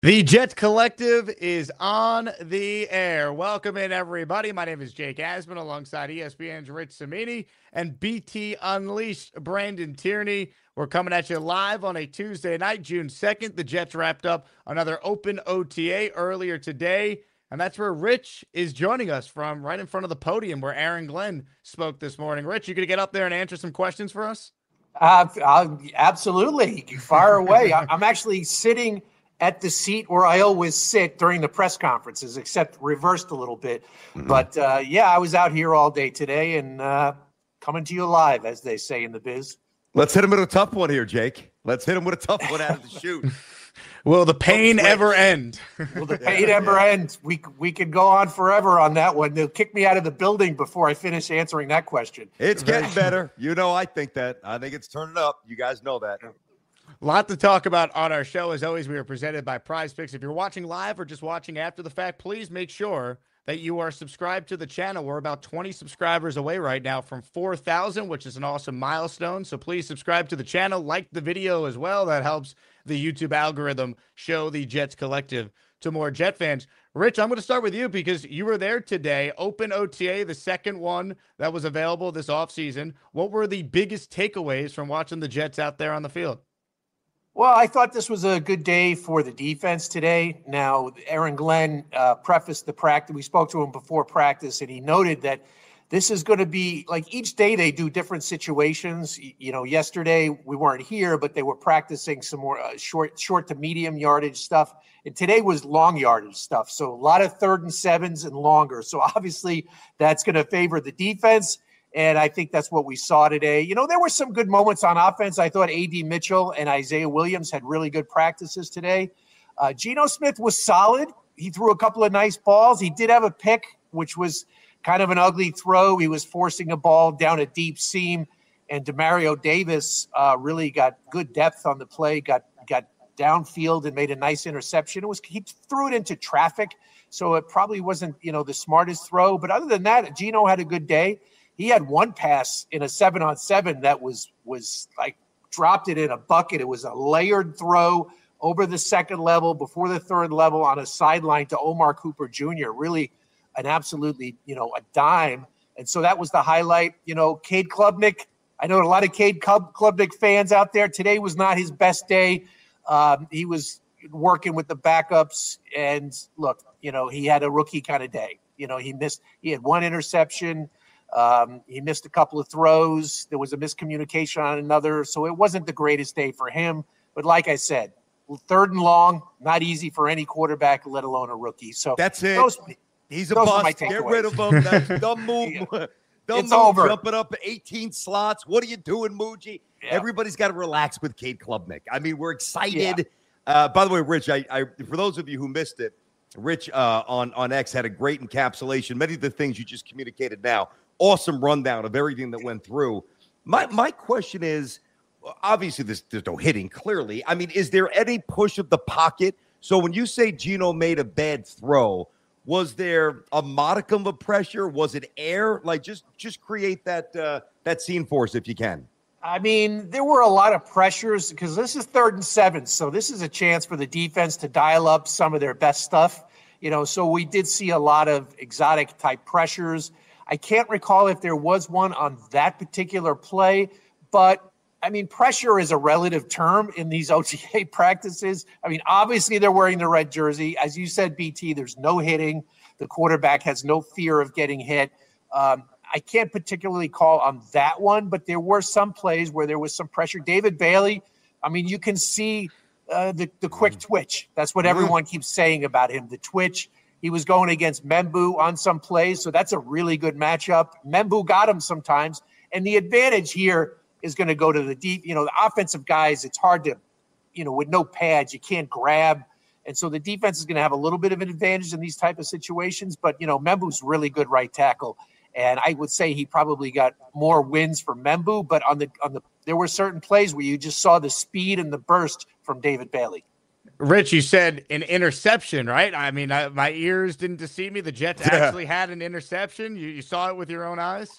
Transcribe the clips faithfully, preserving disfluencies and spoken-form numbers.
The Jets Collective is on the air. Welcome in, everybody. My name is Jake Asman alongside E S P N's Rich Cimini and B T Unleashed Brandon Tierney. We're coming at you live on a Tuesday night, June second. The Jets wrapped up another open O T A earlier today, and that's where Rich is joining us from, right in front of the podium where Aaron Glenn spoke this morning. Rich, you going to get up there and answer some questions for us? Uh, uh, absolutely. Fire away. I, I'm actually sitting at the seat where I always sit during the press conferences, except reversed a little bit. Mm-hmm. But uh, yeah, I was out here all day today and uh, coming to you live, as they say in the biz. Let's hit him with a tough one here, Jake. Let's hit him with a tough one out of the chute. Will the pain ever end? Will the pain ever end? We we could go on forever on that one. They'll kick me out of the building before I finish answering that question. It's getting better. You know, I think that. I think it's turning up. You guys know that. A lot to talk about on our show. As always, we are presented by Prize Picks. If you're watching live or just watching after the fact, please make sure that you are subscribed to the channel. We're about twenty subscribers away right now from four thousand, which is an awesome milestone. So please subscribe to the channel, like the video as well. That helps the YouTube algorithm show the Jets Collective to more Jet fans. Rich, I'm going to start with you because you were there today. Open O T A, the second one that was available this offseason. What were the biggest takeaways from watching the Jets out there on the field? Well, I thought this was a good day for the defense today. Now, Aaron Glenn uh, prefaced the practice. We spoke to him before practice, and he noted that this is going to be like each day they do different situations. You know, yesterday we weren't here, but they were practicing some more uh, short, short to medium yardage stuff. And today was long yardage stuff. So a lot of third and sevens and longer. So obviously that's going to favor the defense. And I think that's what we saw today. You know, there were some good moments on offense. I thought A D Mitchell and Isaiah Williams had really good practices today. Uh, Geno Smith was solid. He threw a couple of nice balls. He did have a pick, which was kind of an ugly throw. He was forcing a ball down a deep seam. And Demario Davis uh, really got good depth on the play, got got downfield and made a nice interception. It was he threw it into traffic, so it probably wasn't, you know, the smartest throw. But other than that, Geno had a good day. He had one pass in a seven on seven that was was like dropped it in a bucket. It was a layered throw over the second level before the third level on a sideline to Omar Cooper Junior Really an absolutely, you know, a dime. And so that was the highlight. You know, Cade Klubnik, I know a lot of Cade Klubnik fans out there. Today was not his best day. Um, he was working with the backups. And look, you know, he had a rookie kind of day. You know, he missed, he had one interception. Um, he missed a couple of throws. There was a miscommunication on another. So it wasn't the greatest day for him. But like I said, third and long, not easy for any quarterback, let alone a rookie. So that's it. Those, He's a bust. Get rid of him. That's dumb move. Yeah. Dumb It's move. over. Jumping up eighteen slots. What are you doing, Muji? Yeah. Everybody's got to relax with Cade Klubnik. I mean, we're excited. Yeah. Uh, by the way, Rich, I, I for those of you who missed it, Rich uh, on, on X had a great encapsulation. Many of the things you just communicated now. Awesome rundown of everything that went through. My my question is, obviously there's, there's no hitting, clearly. I mean, is there any push of the pocket? So when you say Geno made a bad throw, was there a modicum of pressure? Was it air? Like, just just create that uh, that scene for us if you can. I mean, there were a lot of pressures because this is third and seven. So this is a chance for the defense to dial up some of their best stuff. You know, so we did see a lot of exotic type pressures. I can't recall if there was one on that particular play, but I mean, pressure is a relative term in these O T A practices. I mean, obviously they're wearing the red jersey. As you said, B T, there's no hitting. The quarterback has no fear of getting hit. Um, I can't particularly call on that one, but there were some plays where there was some pressure. David Bailey, I mean, you can see uh, the, the quick twitch. That's what everyone keeps saying about him, the twitch. He was going against Membu on some plays, so that's a really good matchup. Membu got him sometimes, and the advantage here is going to go to the deep, you know, the offensive guys. It's hard to, you know, with no pads, you can't grab. And so the defense is going to have a little bit of an advantage in these type of situations. But, you know, Membu's really good right tackle. And I would say he probably got more wins for Membu. But on the, on the, there were certain plays where you just saw the speed and the burst from David Bailey. Rich, you said an interception, right? I mean, I, my ears didn't deceive me. The Jets Yeah. actually had an interception. You, you saw it with your own eyes?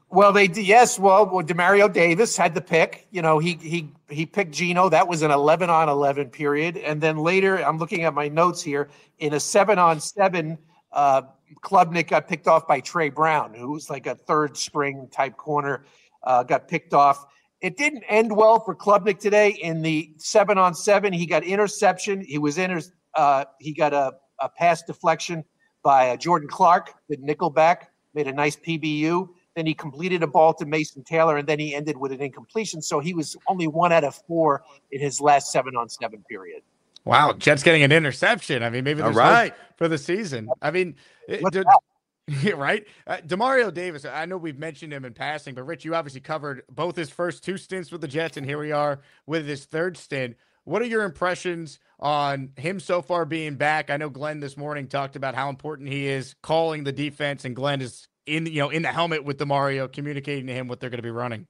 Well, they did. Yes. Well, well, Demario Davis had the pick. You know, he he he picked Gino. That was an eleven on eleven period. And then later, I'm looking at my notes here, in a seven on seven, uh, Klubnik got picked off by Trey Brown, who was like a third string type corner, uh, got picked off. It didn't end well for Klubnik today. In the seven on seven, he got interception. He was in. Uh, he got a, a pass deflection by uh, Jordan Clark, the nickelback, made a nice P B U. Then he completed a ball to Mason Taylor, and then he ended with an incompletion. So he was only one out of four in his last seven on seven period. Wow, Jets getting an interception. I mean, maybe there's All right. hope for the season. I mean, it, What's d- that? yeah, right? Uh, Demario Davis, I know we've mentioned him in passing, but Rich, you obviously covered both his first two stints with the Jets, and here we are with his third stint. What are your impressions on him so far being back? I know Glenn this morning talked about how important he is calling the defense, and Glenn is in, you know, in the helmet with Demario, communicating to him what they're going to be running.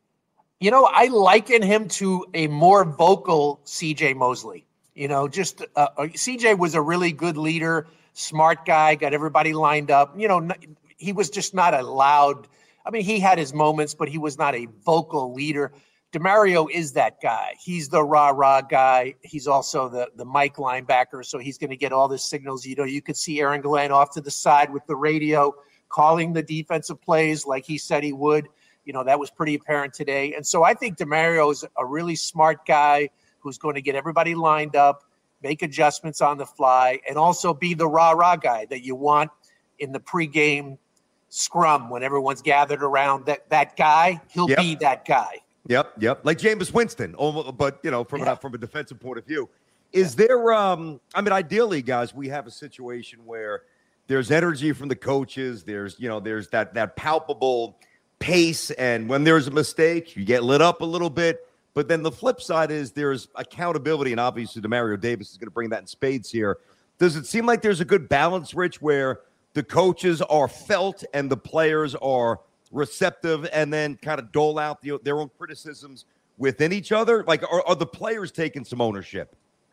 You know, I liken him to a more vocal C J Mosley. You know, just uh, C J was a really good leader, smart guy, got everybody lined up. You know, he was just not a loud. I mean, he had his moments, but he was not a vocal leader. Demario is that guy. He's the rah-rah guy. He's also the, the Mike linebacker, so he's going to get all the signals. You know, you could see Aaron Glenn off to the side with the radio, calling the defensive plays like he said he would. You know, that was pretty apparent today. And so I think Demario is a really smart guy who's going to get everybody lined up, make adjustments on the fly, and also be the rah-rah guy that you want in the pregame scrum when everyone's gathered around. That that guy, he'll Yep. be that guy. Yep, yep. Like Jameis Winston, almost, but you know, from Yeah. a, from a defensive point of view, is there? Um, I mean, ideally, guys, we have a situation where there's energy from the coaches. There's, you know, there's that that palpable pace, and when there's a mistake, you get lit up a little bit. But then the flip side is there's accountability, and obviously, Demario Davis is going to bring that in spades here. Does it seem like there's a good balance, Rich, where the coaches are felt and the players are receptive, and then kind of dole out the, their own criticisms within each other? Like, are, are the players taking some ownership?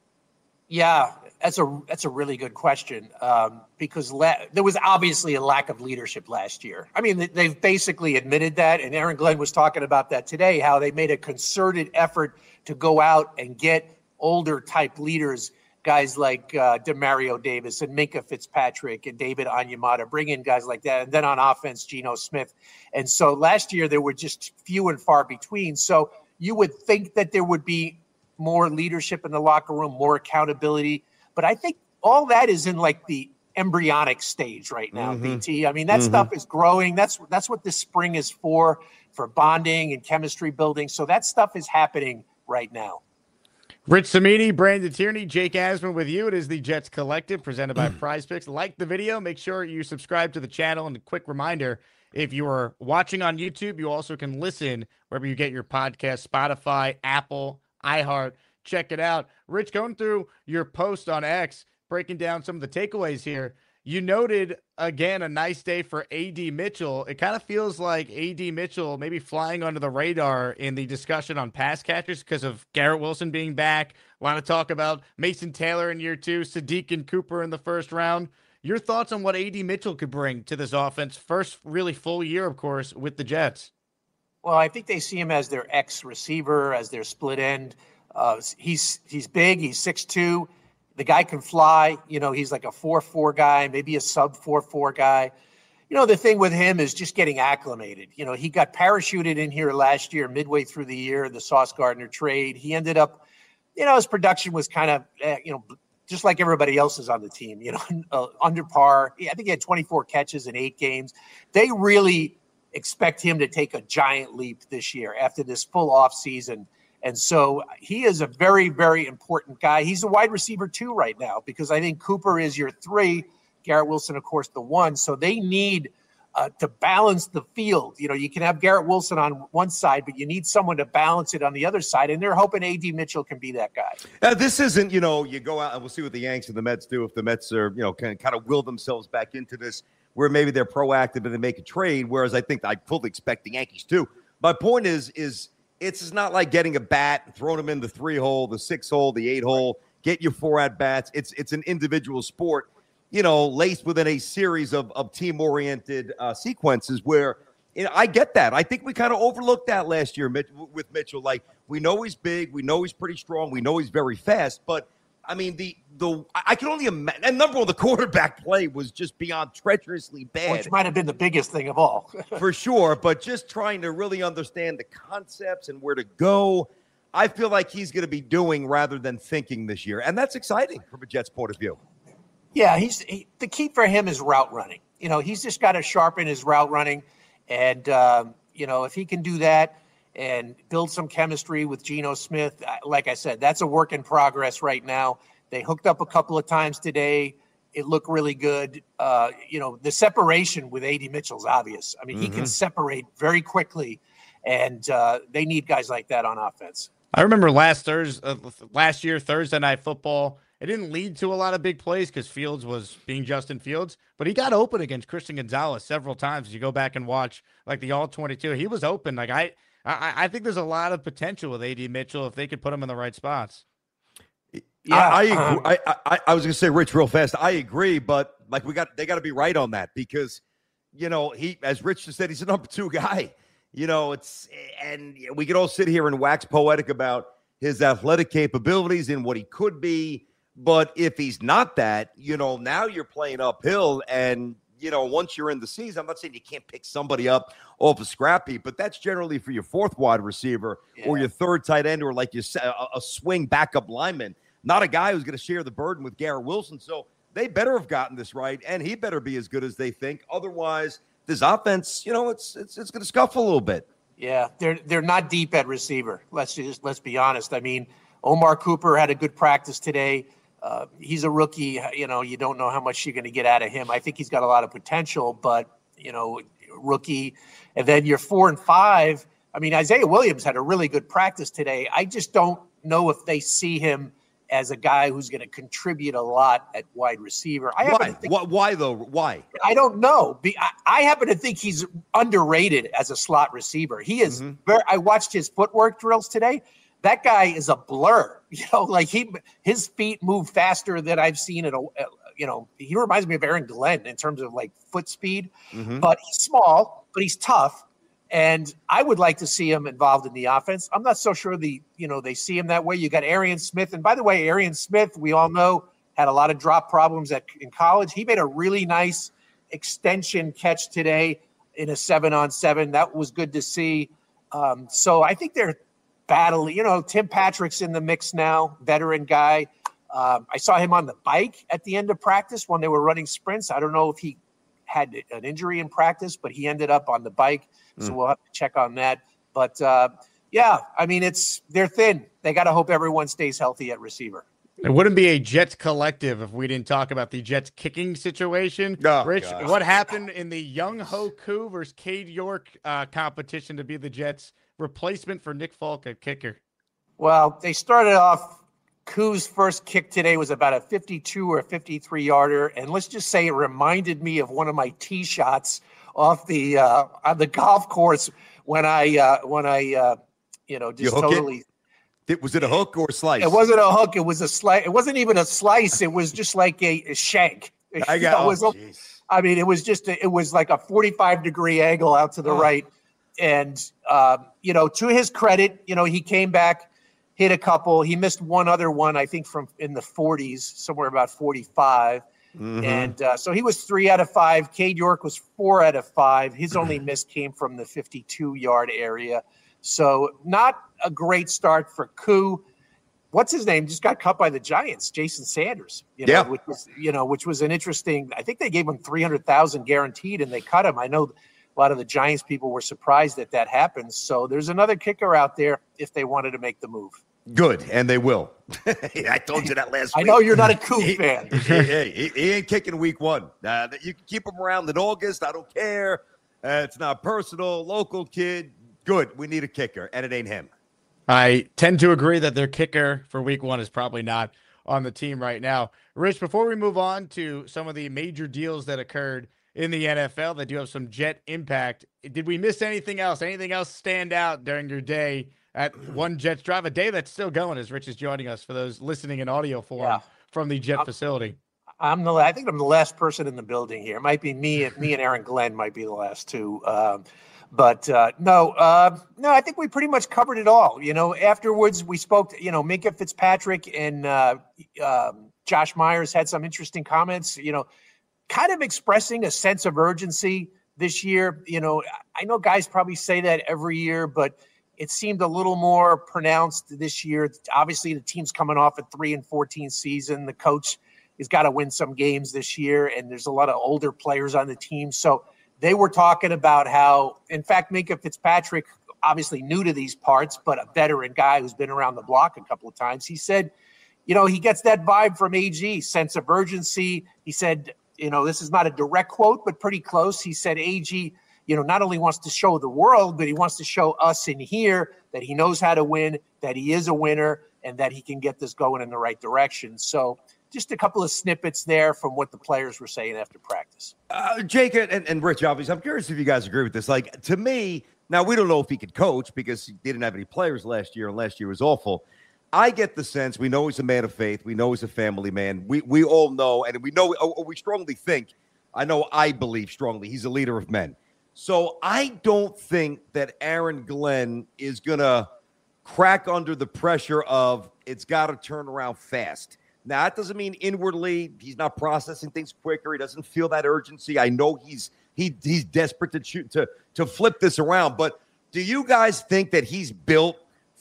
Yeah, that's a that's a really good question, um, because la- there was obviously a lack of leadership last year. I mean, they- they've basically admitted that, and Aaron Glenn was talking about that today, how they made a concerted effort to go out and get older type leaders, guys like uh, Demario Davis and Minkah Fitzpatrick and David Onyemata, bring in guys like that. And then on offense, Geno Smith. And so last year there were just few and far between. So you would think that there would be more leadership in the locker room, more accountability. But I think all that is in like the embryonic stage right now, Mhm. B T. I mean, that Mhm. stuff is growing. That's that's what this spring is for, for bonding and chemistry building. So that stuff is happening right now. Rich Cimini, Brandon Tierney, Jake Asman with you. It is the Jets Collective presented by Prize Picks. Like the video, make sure you subscribe to the channel. And a quick reminder, if you are watching on YouTube, you also can listen wherever you get your podcast, Spotify, Apple, iHeart. Check it out. Rich, going through your post on X, breaking down some of the takeaways here, you noted, again, a nice day for A D Mitchell. It kind of feels like A D Mitchell maybe flying under the radar in the discussion on pass catchers because of Garrett Wilson being back. A lot of talk about Mason Taylor in year two, Sadiq and Cooper in the first round. Your thoughts on what A D Mitchell could bring to this offense? First really full year, of course, with the Jets. Well, I think they see him as their X receiver, as their split end. Uh, he's he's big. He's six two. The guy can fly. You know, he's like a four four guy, maybe a sub four four guy. You know, the thing with him is just getting acclimated. You know, he got parachuted in here last year, midway through the year, the Sauce Gardner trade. He ended up, you know, his production was kind of, eh, you know, just like everybody else's on the team, you know, uh, under par. I think he had twenty-four catches in eight games. They really expect him to take a giant leap this year after this full off season. And so he is a very, very important guy. He's a wide receiver two right now because I think Cooper is your three, Garrett Wilson, of course, the one. So they need uh, to balance the field. You know, you can have Garrett Wilson on one side, but you need someone to balance it on the other side. And they're hoping A D Mitchell can be that guy. Now, this isn't, you know, you go out and we'll see what the Yanks and the Mets do if the Mets are, you know, can kind of will themselves back into this where maybe they're proactive and they make a trade, whereas I think I fully expect the Yankees too. My point is, is it's not like getting a bat, throwing them in the three hole, the six hole, the eight hole, get you four at bats. It's it's an individual sport, you know, laced within a series of, of team-oriented uh, sequences where you know, I get that. I think we kind of overlooked that last year with Mitchell. Like, we know he's big. We know he's pretty strong. We know he's very fast. But, I mean, the the I can only imagine. And number one, the quarterback play was just beyond treacherously bad. Which might have been the biggest thing of all. For sure. But just trying to really understand the concepts and where to go, I feel like he's going to be doing rather than thinking this year. And that's exciting from a Jets point of view. Yeah, he's he, the key for him is route running. You know, he's just got to sharpen his route running. And, um, you know, if he can do that and build some chemistry with Geno Smith, like I said, that's a work in progress right now. They hooked up a couple of times today. It looked really good. Uh, you know, the separation with A D Mitchell is obvious. I mean, mm-hmm. he can separate very quickly, and uh, they need guys like that on offense. I remember last Thursday, uh, last year, Thursday Night Football, it didn't lead to a lot of big plays because Fields was being Justin Fields, but he got open against Christian Gonzalez several times. As you go back and watch like the all twenty-two, he was open. Like I, I, I think there's a lot of potential with A D Mitchell if they could put him in the right spots. Yeah, I, I, agree. I, I, I was going to say, Rich, real fast. I agree, but like we got, they got to be right on that because, you know, he, as Rich just said, he's a number two guy. You know, it's and we could all sit here and wax poetic about his athletic capabilities and what he could be. But if he's not that, you know, now you're playing uphill. And, you know, once you're in the season, I'm not saying you can't pick somebody up off a scrap heap, but that's generally for your fourth wide receiver yeah. or your third tight end or like you said, a, a swing backup lineman, not a guy who's going to share the burden with Garrett Wilson. So they better have gotten this right, and he better be as good as they think. Otherwise, this offense, you know, it's it's it's going to scuffle a little bit. Yeah, they're they're not deep at receiver. Let's just let's be honest. I mean, Omar Cooper had a good practice today. Uh, he's a rookie. You know, you don't know how much you're going to get out of him. I think he's got a lot of potential, but, you know, rookie. And then your four and five. I mean, Isaiah Williams had a really good practice today. I just don't know if they see him as a guy who's going to contribute a lot at wide receiver. I why? Think, why? Why though? Why? I don't know. I, I happen to think he's underrated as a slot receiver. He is. Mm-hmm. Very, I watched his footwork drills today. That guy is a blur. You know, like he, his feet move faster than I've seen it. You know, he reminds me of Aaron Glenn in terms of like foot speed. Mm-hmm. But he's small, but he's tough. And I would like to see him involved in the offense. I'm not so sure the, you know, they see him that way. You got Arian Smith. And by the way, Arian Smith, we all know, had a lot of drop problems at in college. He made a really nice extension catch today in a seven on seven. That was good to see. Um, so I think they're battling. You know, Tim Patrick's in the mix now, veteran guy. Um, I saw him on the bike at the end of practice when they were running sprints. I don't know if he had an injury in practice, but he ended up on the bike. So we'll have to check on that. But, uh, yeah, I mean, it's they're thin. They got to hope everyone stays healthy at receiver. It wouldn't be a Jets collective if we didn't talk about the Jets kicking situation. Oh, Rich, gosh. What happened in the Young Ho Koo versus Cade York uh, competition to be the Jets' replacement for Nick Folk at kicker? Well, they started off. Koo's first kick today was about a fifty-two or a fifty-three yarder. And let's just say it reminded me of one of my tee shots off the uh, on the golf course when I uh, when I uh, you know just you totally. It? Was it a hook or a slice? It wasn't a hook. It was a slice. It wasn't even a slice. It was just like a, a shank. I got. It was, oh, I mean, it was just a, it was like a forty-five degree angle out to the oh. right, and um, you know, to his credit, you know, he came back, hit a couple. He missed one other one, I think, from in the forties, somewhere about forty-five. Mm-hmm. And uh, so he was three out of five. Cade York was four out of five. His only miss came from the fifty-two yard area. So not a great start for Koo. What's his name? Just got cut by the Giants, Jason Sanders. You know, yeah. which was, you know, which was an interesting. I think they gave him three hundred thousand guaranteed, and they cut him. I know a lot of the Giants people were surprised that that happened. So there's another kicker out there if they wanted to make the move. Good, and they will. I told you that last I week. know you're not a Koo fan. Hey, he, he ain't kicking week one. Uh, you can keep him around in August. I don't care. Uh, it's not personal. Local kid. Good. We need a kicker, and it ain't him. I tend to agree that their kicker for week one is probably not on the team right now. Rich, before we move on to some of the major deals that occurred in the N F L that do have some Jet impact, did we miss anything else? Anything else stand out during your day at One Jets Drive, a day that's still going as Rich is joining us for those listening in audio form yeah. from the Jet I'm, facility? I'm the. I think I'm the last person in the building here. It might be me. Me and Aaron Glenn might be the last two. Um, But uh, no, uh, no, I think we pretty much covered it all. You know, afterwards we spoke to, you know, Minka Fitzpatrick and uh, um, Josh Myers had some interesting comments, you know, kind of expressing a sense of urgency this year. You know, I know guys probably say that every year, but it seemed a little more pronounced this year. Obviously, the team's coming off a three and fourteen season. The coach has got to win some games this year, and there's a lot of older players on the team. So they were talking about how, in fact, Minka Fitzpatrick, obviously new to these parts, but a veteran guy who's been around the block a couple of times. He said, you know, he gets that vibe from A G, sense of urgency. He said, you know, this is not a direct quote, but pretty close. He said, A G, you know, not only wants to show the world, but he wants to show us in here that he knows how to win, that he is a winner, and that he can get this going in the right direction. So just a couple of snippets there from what the players were saying after practice. Uh, Jake and, and Rich, obviously, I'm curious if you guys agree with this. Like, to me, now we don't know if he could coach because he didn't have any players last year, and last year was awful. I get the sense we know he's a man of faith. We know he's a family man. We we all know, and we know, or we strongly think, I know I believe strongly, he's a leader of men. So I don't think that Aaron Glenn is going to crack under the pressure of it's got to turn around fast. Now, that doesn't mean inwardly he's not processing things quicker. He doesn't feel that urgency. I know he's he he's desperate to shoot, to to flip this around. But do you guys think that he's built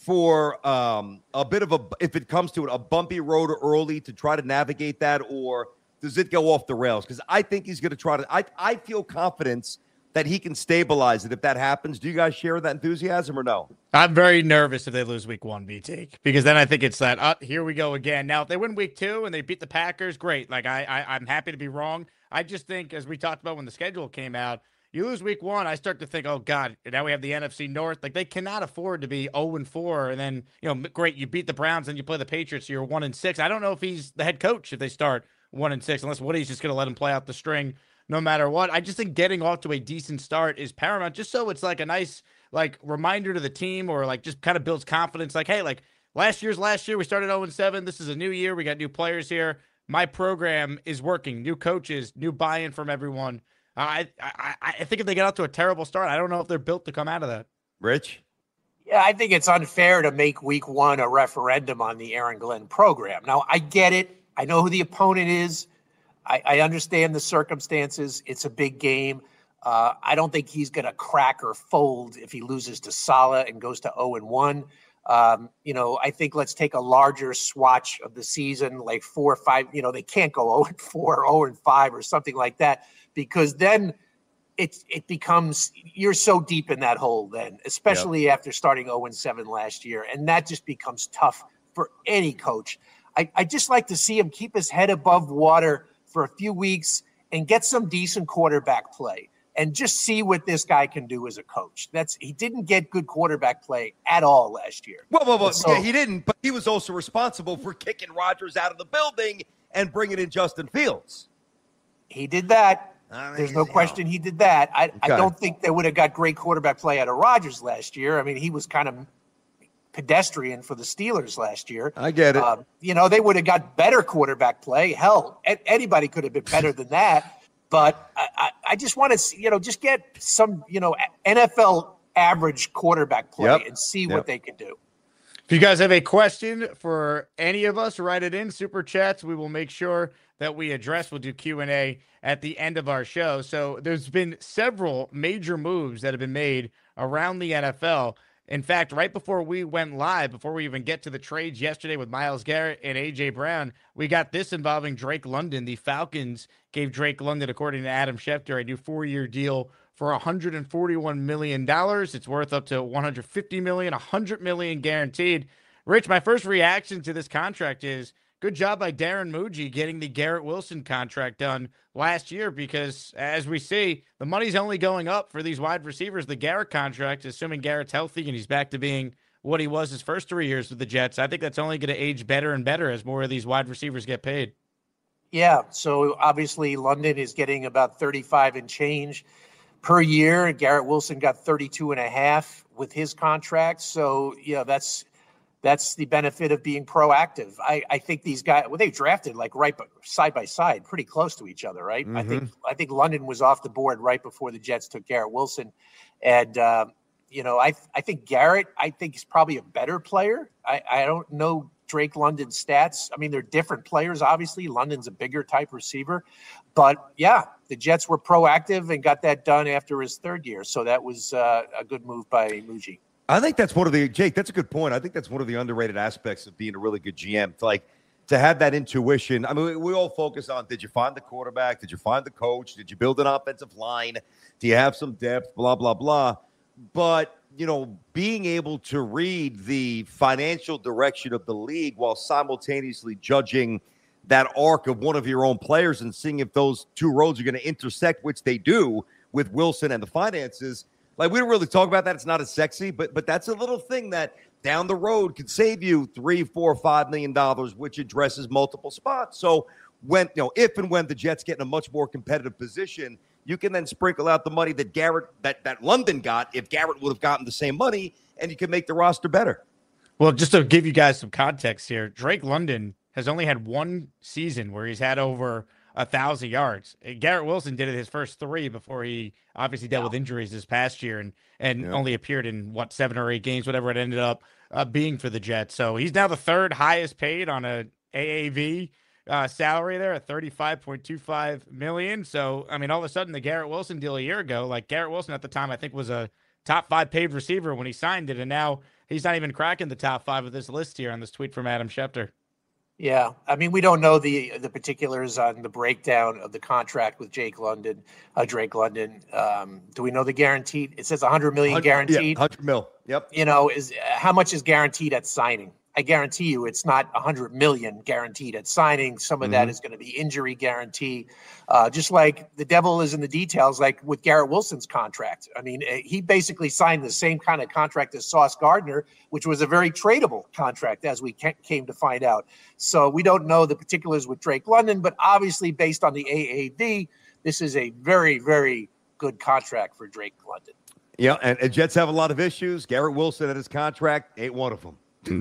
for um, a bit of a, if it comes to it, a bumpy road early to try to navigate that, or does it go off the rails? Because I think he's going to try to. I I feel confidence that he can stabilize it if that happens. Do you guys share that enthusiasm or no? I'm very nervous if they lose week one, B T, because then I think it's that, uh, here we go again. Now, if they win week two and they beat the Packers, great. Like, I, I, I'm happy to be wrong. I just think, as we talked about when the schedule came out, you lose week one, I start to think, oh, God, now we have the N F C North. Like, they cannot afford to be oh and four, and then, you know, great, you beat the Browns and you play the Patriots, so you're one and six. I don't know if he's the head coach if they start one and six, unless Woody's just going to let him play out the string no matter what. I just think getting off to a decent start is paramount, just so it's like a nice, like, reminder to the team, or like just kind of builds confidence. Like, hey, like last year's last year, we started oh and seven. This is a new year. We got new players here. My program is working. New coaches, new buy-in from everyone. I, I I think if they get out to a terrible start, I don't know if they're built to come out of that. Rich? Yeah, I think it's unfair to make week one a referendum on the Aaron Glenn program. Now, I get it. I know who the opponent is. I, I understand the circumstances. It's a big game. Uh, I don't think he's going to crack or fold if he loses to Saleh and goes to oh and one. Um, you know, I think let's take a larger swatch of the season, like four or five. You know, they can't go oh and four, oh and five, or something like that, because then it it becomes, you're so deep in that hole then, especially yep. after starting oh and seven last year, and that just becomes tough for any coach. I I just like to see him keep his head above water for a few weeks and get some decent quarterback play, and just see what this guy can do as a coach. That's he didn't get good quarterback play at all last year. Well, well, well so, yeah, he didn't, but he was also responsible for kicking Rodgers out of the building and bringing in Justin Fields. He did that. I mean, There's no question he did that. I, okay. I don't think they would have got great quarterback play out of Rodgers last year. I mean, he was kind of pedestrian for the Steelers last year. I get it. Uh, you know, they would have got better quarterback play. Hell, anybody could have been better than that. But I, I, I just want to, you know, just get some, you know, N F L average quarterback play yep. and see yep. what they can do. If you guys have a question for any of us, write it in Super Chats. We will make sure that we address. We'll do Q and A at the end of our show. So there's been several major moves that have been made around the N F L. In fact, right before we went live, before we even get to the trades yesterday with Myles Garrett and A J Brown, we got this involving Drake London. The Falcons gave Drake London, according to Adam Schefter, a new four-year deal for one hundred forty-one million dollars. It's worth up to one hundred fifty million dollars, one hundred million dollars guaranteed. Rich, my first reaction to this contract is, good job by Darren Muji getting the Garrett Wilson contract done last year, because as we see, the money's only going up for these wide receivers. The Garrett contract, assuming Garrett's healthy and he's back to being what he was his first three years with the Jets, I think that's only going to age better and better as more of these wide receivers get paid. Yeah, so obviously London is getting about thirty-five and change per year. Garrett Wilson got thirty-two and a half with his contract. So, yeah, that's That's the benefit of being proactive. I, I think these guys, well, they drafted like right side by side, pretty close to each other, right? Mm-hmm. I think I think London was off the board right before the Jets took Garrett Wilson, and uh, you know, I I think Garrett, I think is probably a better player. I, I don't know Drake London's stats. I mean, they're different players, obviously. London's a bigger type receiver, but yeah, the Jets were proactive and got that done after his third year. So that was uh, a good move by Muji. I think that's one of the, Jake, that's a good point. I think that's one of the underrated aspects of being a really good G M. To like, to have that intuition. I mean, we, we all focus on, did you find the quarterback? Did you find the coach? Did you build an offensive line? Do you have some depth? Blah, blah, blah. But, you know, being able to read the financial direction of the league while simultaneously judging that arc of one of your own players and seeing if those two roads are going to intersect, which they do with Wilson and the finances. Like, we don't really talk about that. It's not as sexy, but but that's a little thing that down the road could save you three, four, five million dollars, which addresses multiple spots. So when, you know, if and when the Jets get in a much more competitive position, you can then sprinkle out the money that Garrett, that, that London got, if Garrett would have gotten the same money, and you can make the roster better. Well, just to give you guys some context here, Drake London has only had one season where he's had over a thousand yards. Garrett Wilson did it his first three before he obviously dealt yeah. with injuries this past year and and yeah. only appeared in what seven or eight games, whatever it ended up uh, being for the Jets. So he's now the third highest paid on a A A V uh, salary there at thirty-five point two five million. So I mean, all of a sudden the Garrett Wilson deal a year ago, like Garrett Wilson at the time I think was a top five paid receiver when he signed it, and now he's not even cracking the top five of this list here on this tweet from Adam Schefter. Yeah, I mean, we don't know the the particulars on the breakdown of the contract with Jake London, uh, Drake London. Um, do we know the guaranteed? It says one hundred million guaranteed. Yeah, one hundred mil. Yep. You know, is how much is guaranteed at signing? I guarantee you, it's not one hundred million guaranteed at signing. Some of mm-hmm. that is going to be injury guarantee. Uh, just like the devil is in the details, like with Garrett Wilson's contract. I mean, he basically signed the same kind of contract as Sauce Gardner, which was a very tradable contract, as we came to find out. So we don't know the particulars with Drake London, but obviously based on the A A V, this is a very, very good contract for Drake London. Yeah, and, and Jets have a lot of issues. Garrett Wilson and his contract ain't one of them.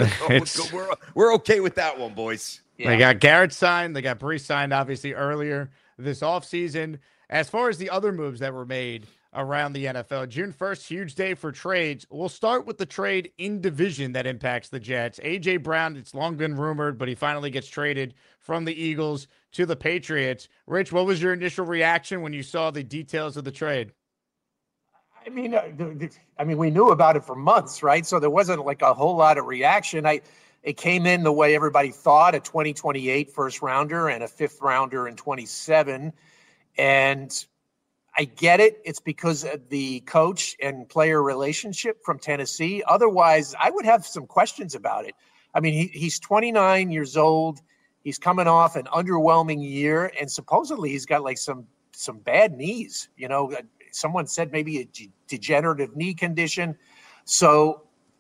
we're, we're okay with that one, boys. Yeah. They got Garrett signed. They got Brees signed, obviously, earlier this offseason. As far as the other moves that were made around the N F L, June first, huge day for trades. We'll start with the trade in division that impacts the Jets. A J. Brown, it's long been rumored, but he finally gets traded from the Eagles to the Patriots. Rich, what was your initial reaction when you saw the details of the trade? I mean, uh, I mean, we knew about it for months, right? So there wasn't like a whole lot of reaction. I, it came in the way everybody thought: a twenty twenty-eight first rounder and a fifth rounder in twenty-seven. And I get it. It's because of the coach and player relationship from Tennessee. Otherwise, I would have some questions about it. I mean, he, he's twenty-nine years old. He's coming off an underwhelming year, and supposedly he's got like some some bad knees, you know. Someone said maybe a g- degenerative knee condition. So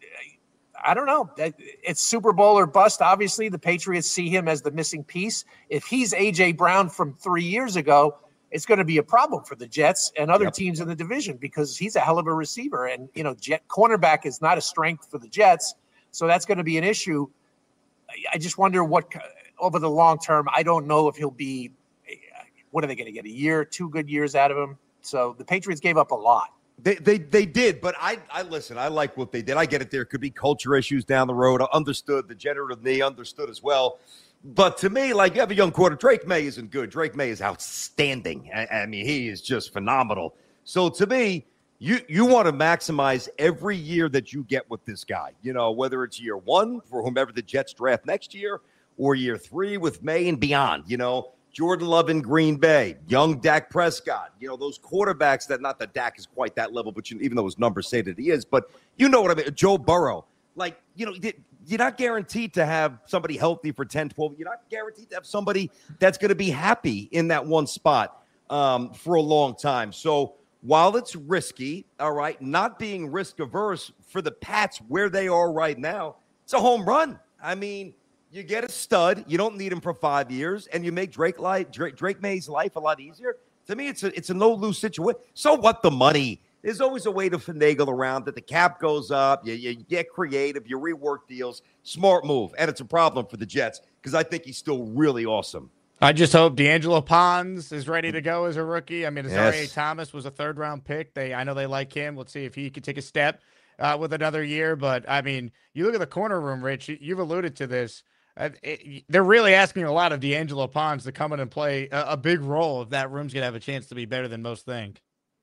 I don't know. It's Super Bowl or bust. Obviously, the Patriots see him as the missing piece. If he's A J. Brown from three years ago, it's going to be a problem for the Jets and other yep. teams in the division because he's a hell of a receiver. And, you know, Jet cornerback is not a strength for the Jets. So that's going to be an issue. I just wonder what over the long term, I don't know if he'll be, what are they going to get? A year, two good years out of him? So the Patriots gave up a lot. They they they did, but I I listen. I like what they did. I get it. There could be culture issues down the road. I understood the degenerative knee, understood as well. But to me, like, you have a young quarter. Drake May isn't good. Drake May is outstanding. I, I mean, he is just phenomenal. So to me, you you want to maximize every year that you get with this guy. You know, whether it's year one for whomever the Jets draft next year, or year three with May and beyond. You know. Jordan Love in Green Bay, young Dak Prescott, you know, those quarterbacks that, not that Dak is quite that level, but you, even though his numbers say that he is, but you know what I mean, Joe Burrow. Like, you know, you're not guaranteed to have somebody healthy for ten, twelve. You're not guaranteed to have somebody that's going to be happy in that one spot um, for a long time. So while it's risky, all right, not being risk averse for the Pats where they are right now, it's a home run. I mean, you get a stud. You don't need him for five years, and you make Drake life, Drake, Drake May's life a lot easier. To me, it's a it's a no lose situation. So what the money there's always a way to finagle around that. The cap goes up, you, you get creative, you rework deals. Smart move, and it's a problem for the Jets because I think he's still really awesome. I just hope D'Angelo Pons is ready to go as a rookie. I mean, Azareye'h Yes. Thomas was a third-round pick. They, I know they like him. Let's see if he could take a step uh, with another year. But, I mean, you look at the corner room, Rich. You, you've alluded to this. Uh, it, they're really asking a lot of D'Angelo Pons to come in and play a, a big role if that room's going to have a chance to be better than most think.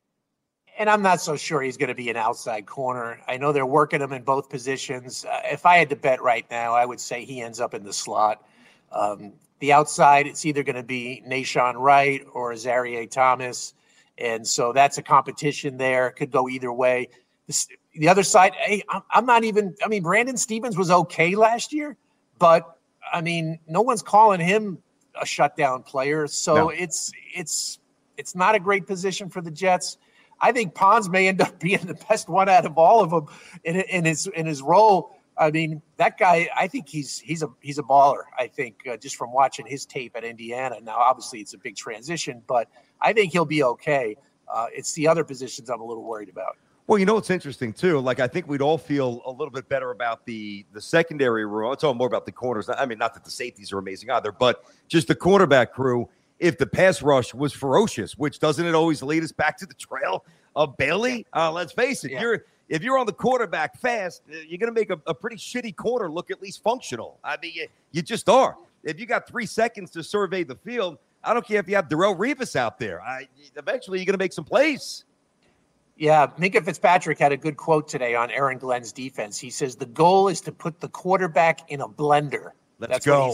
And I'm not so sure he's going to be an outside corner. I know they're working him in both positions. Uh, if I had to bet right now, I would say he ends up in the slot. Um, the outside, it's either going to be Nahshon Wright or Azareye'h Thomas. And so that's a competition there. Could go either way. This, the other side, hey, I'm, I'm not even – I mean, Brandon Stevens was okay last year, but, I mean, no one's calling him a shutdown player. So No. it's it's it's not a great position for the Jets. I think Pons may end up being the best one out of all of them in, in his in his role. I mean, that guy, I think he's he's a he's a baller. I think uh, just from watching his tape at Indiana. Now, obviously, it's a big transition, but I think he'll be okay. Uh, it's the other positions I'm a little worried about. Well, you know what's interesting too. Like I think we'd all feel a little bit better about the the secondary room. It's all more about the corners. I mean, not that the safeties are amazing either, but just the quarterback crew. If the pass rush was ferocious, which doesn't it always lead us back to the trail of Bailey? Uh, let's face it, Yeah. you're if you're on the quarterback fast, you're going to make a, a pretty shitty corner look at least functional. I mean, you, you just are. If you got three seconds to survey the field, I don't care if you have Darrelle Revis out there. I, eventually, you're going to make some plays. Yeah, Minka Fitzpatrick had a good quote today on Aaron Glenn's defense. He says, the goal is to put the quarterback in a blender. Let's That's go. what he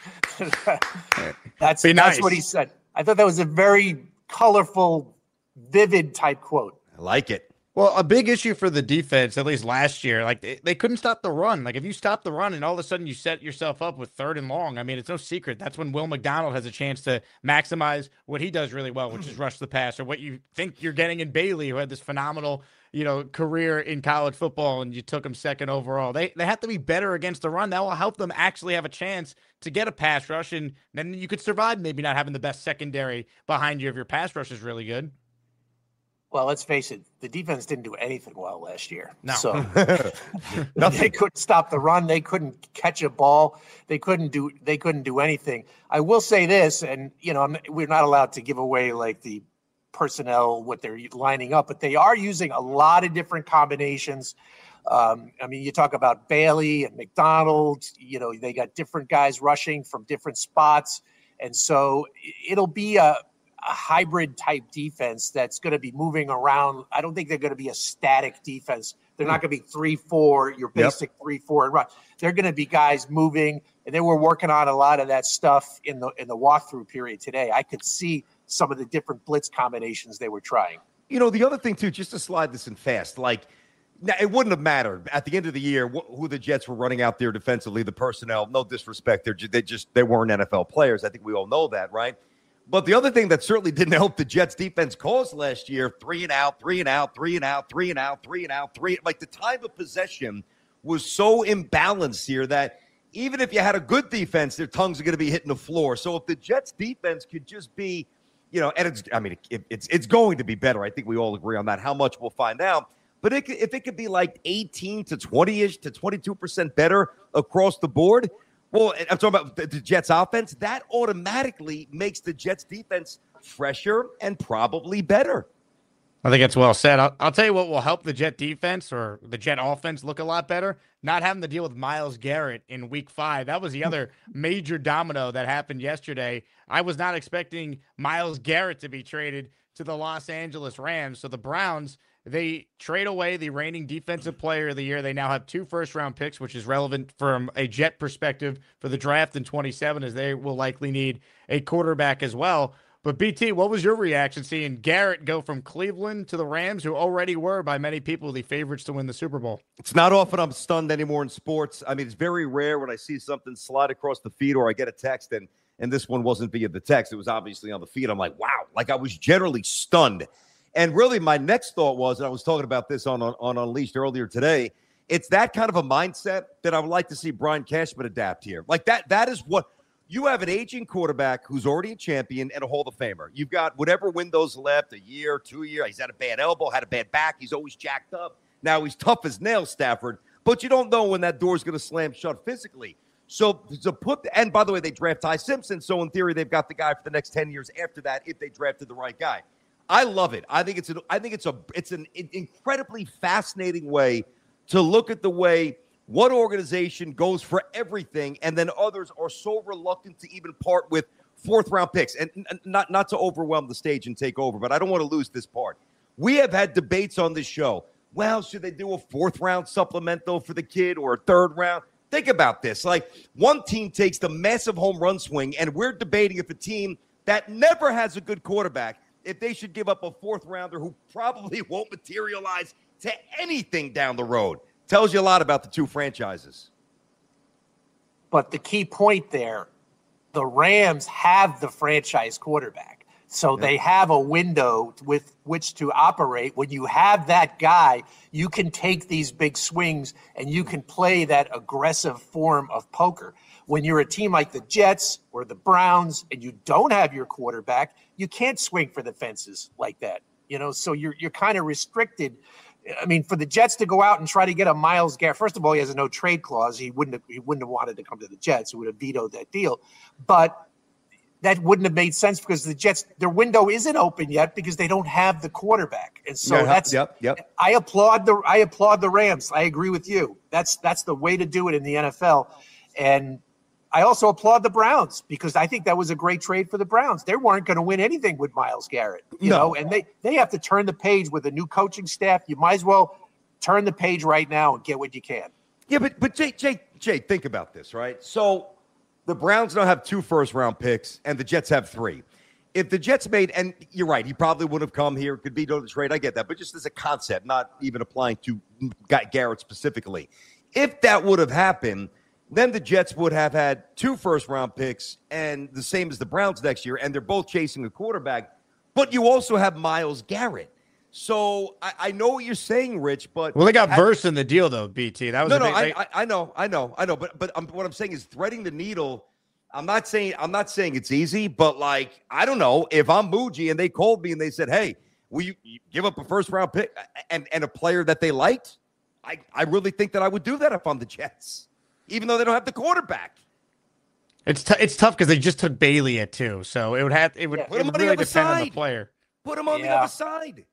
said. that's, Be that's nice. what he said. I thought that was a very colorful, vivid type quote. I like it. Well, a big issue for the defense, at least last year, like they, they couldn't stop the run. Like if you stop the run and all of a sudden you set yourself up with third and long, I mean, it's no secret. That's when Will McDonald has a chance to maximize what he does really well, which is rush the pass, or what you think you're getting in Bailey, who had this phenomenal, you know, career in college football, and you took him second overall. They they have to be better against the run. That will help them actually have a chance to get a pass rush, and then you could survive maybe not having the best secondary behind you if your pass rush is really good. Well, let's face it, the defense didn't do anything well last year. No. So they couldn't stop the run. They couldn't catch a ball. They couldn't do they couldn't do anything. I will say this, and you know, I'm, we're not allowed to give away like the personnel, what they're lining up, but they are using a lot of different combinations. Um, I mean, you talk about Bailey and McDonald, you know, they got different guys rushing from different spots. And so it'll be a, a hybrid type defense that's going to be moving around. I don't think they're going to be a static defense. They're not going to be three, four, your basic yep. three, four and run. They're going to be guys moving, and they were working on a lot of that stuff in the in the walkthrough period today. I could see some of the different blitz combinations they were trying. You know, the other thing too, just to slide this in fast, like now, it wouldn't have mattered at the end of the year wh- who the Jets were running out there defensively, the personnel. No disrespect, they're ju- they just they weren't N F L players. I think we all know that, right? But the other thing that certainly didn't help the Jets defense cause last year, three and out, three and out, three and out, three and out, three and out, three. Like the time of possession was so imbalanced here that even if you had a good defense, their tongues are going to be hitting the floor. So if the Jets defense could just be, you know, and it's, I mean, it, it's it's going to be better. I think we all agree on that. How much we'll find out. But it, if it could be like eighteen to twenty-ish to twenty-two percent better across the board, well, I'm talking about the, the Jets offense, that automatically makes the Jets defense fresher and probably better. I think it's well said. I'll, I'll tell you what will help the Jet defense or the Jet offense look a lot better. Not having to deal with Myles Garrett in week five. That was the other major domino that happened yesterday. I was not expecting Myles Garrett to be traded to the Los Angeles Rams. So the Browns, they trade away the reigning defensive player of the year. They now have two first-round picks, which is relevant from a Jet perspective for the draft in twenty-seven, as they will likely need a quarterback as well. But, B T, what was your reaction seeing Garrett go from Cleveland to the Rams, who already were, by many people, the favorites to win the Super Bowl? It's not often I'm stunned anymore in sports. I mean, it's very rare when I see something slide across the feed or I get a text, and, and this one wasn't via the text. It was obviously on the feed. I'm like, wow. Like, I was generally stunned. And really, my next thought was, and I was talking about this on, on, on Unleashed earlier today, it's that kind of a mindset that I would like to see Brian Cashman adapt here. Like, that that is what You have an aging quarterback who's already a champion and a Hall of Famer. You've got whatever windows left, a year, two year. He's had a bad elbow, had a bad back. He's always jacked up. Now he's tough as nails, Stafford, but you don't know when that door's going to slam shut physically. So to put, and by the way, they draft Ty Simpson. So in theory, they've got the guy for the next ten years after that if they drafted the right guy. I love it. I think it's an, I think it's a, it's an incredibly fascinating way to look at the way one organization goes for everything, and then others are so reluctant to even part with fourth round picks. And not, not to overwhelm the stage and take over, but I don't want to lose this part. We have had debates on this show. Well, should they do a fourth round supplemental for the kid or a third round? Think about this. Like, one team takes the massive home run swing, and we're debating if a team that never has a good quarterback, if they should give up a fourth rounder who probably won't materialize to anything down the road. Tells you a lot about the two franchises. But the key point there, the Rams have the franchise quarterback. So yeah. They have a window with which to operate. When you have that guy, you can take these big swings and you can play that aggressive form of poker. When you're a team like the Jets or the Browns and you don't have your quarterback, you can't swing for the fences like that. You know, so you're you're kind of restricted. I mean, for the Jets to go out and try to get a Myles Garrett, first of all, he has a no trade clause. He wouldn't have, he wouldn't have wanted to come to the Jets. He would have vetoed that deal. But that wouldn't have made sense because the Jets, their window isn't open yet because they don't have the quarterback. And so yeah, that's yep, yep. I applaud the I applaud the Rams. I agree with you. That's that's the way to do it in the N F L. And I also applaud the Browns because I think that was a great trade for the Browns. They weren't going to win anything with Myles Garrett, you no. know, and they, they have to turn the page with a new coaching staff. You might as well turn the page right now and get what you can. Yeah, but but Jay, Jay, Jay, think about this, right? So the Browns now have two first-round picks, and the Jets have three. If the Jets made, and you're right, he probably would have come here, could be no trade. I get that, but just as a concept, not even applying to Garrett specifically. If that would have happened, then the Jets would have had two first-round picks and the same as the Browns next year, and they're both chasing a quarterback. But you also have Myles Garrett. So I, I know what you're saying, Rich, but well, they got I, Verse in the deal though. B T, that was no, a no. big, I, they, I, I know, I know, I know. But but I'm, what I'm saying is threading the needle. I'm not saying I'm not saying it's easy, but like I don't know if I'm Muji and they called me and they said, "Hey, will you, you give up a first-round pick and and a player that they liked?" I I really think that I would do that if I'm the Jets, even though they don't have the quarterback. It's t- it's tough because they just took Bailey at two, so it would have it would, Yeah. it would really depend side. on the player. Put him on Yeah. the other side.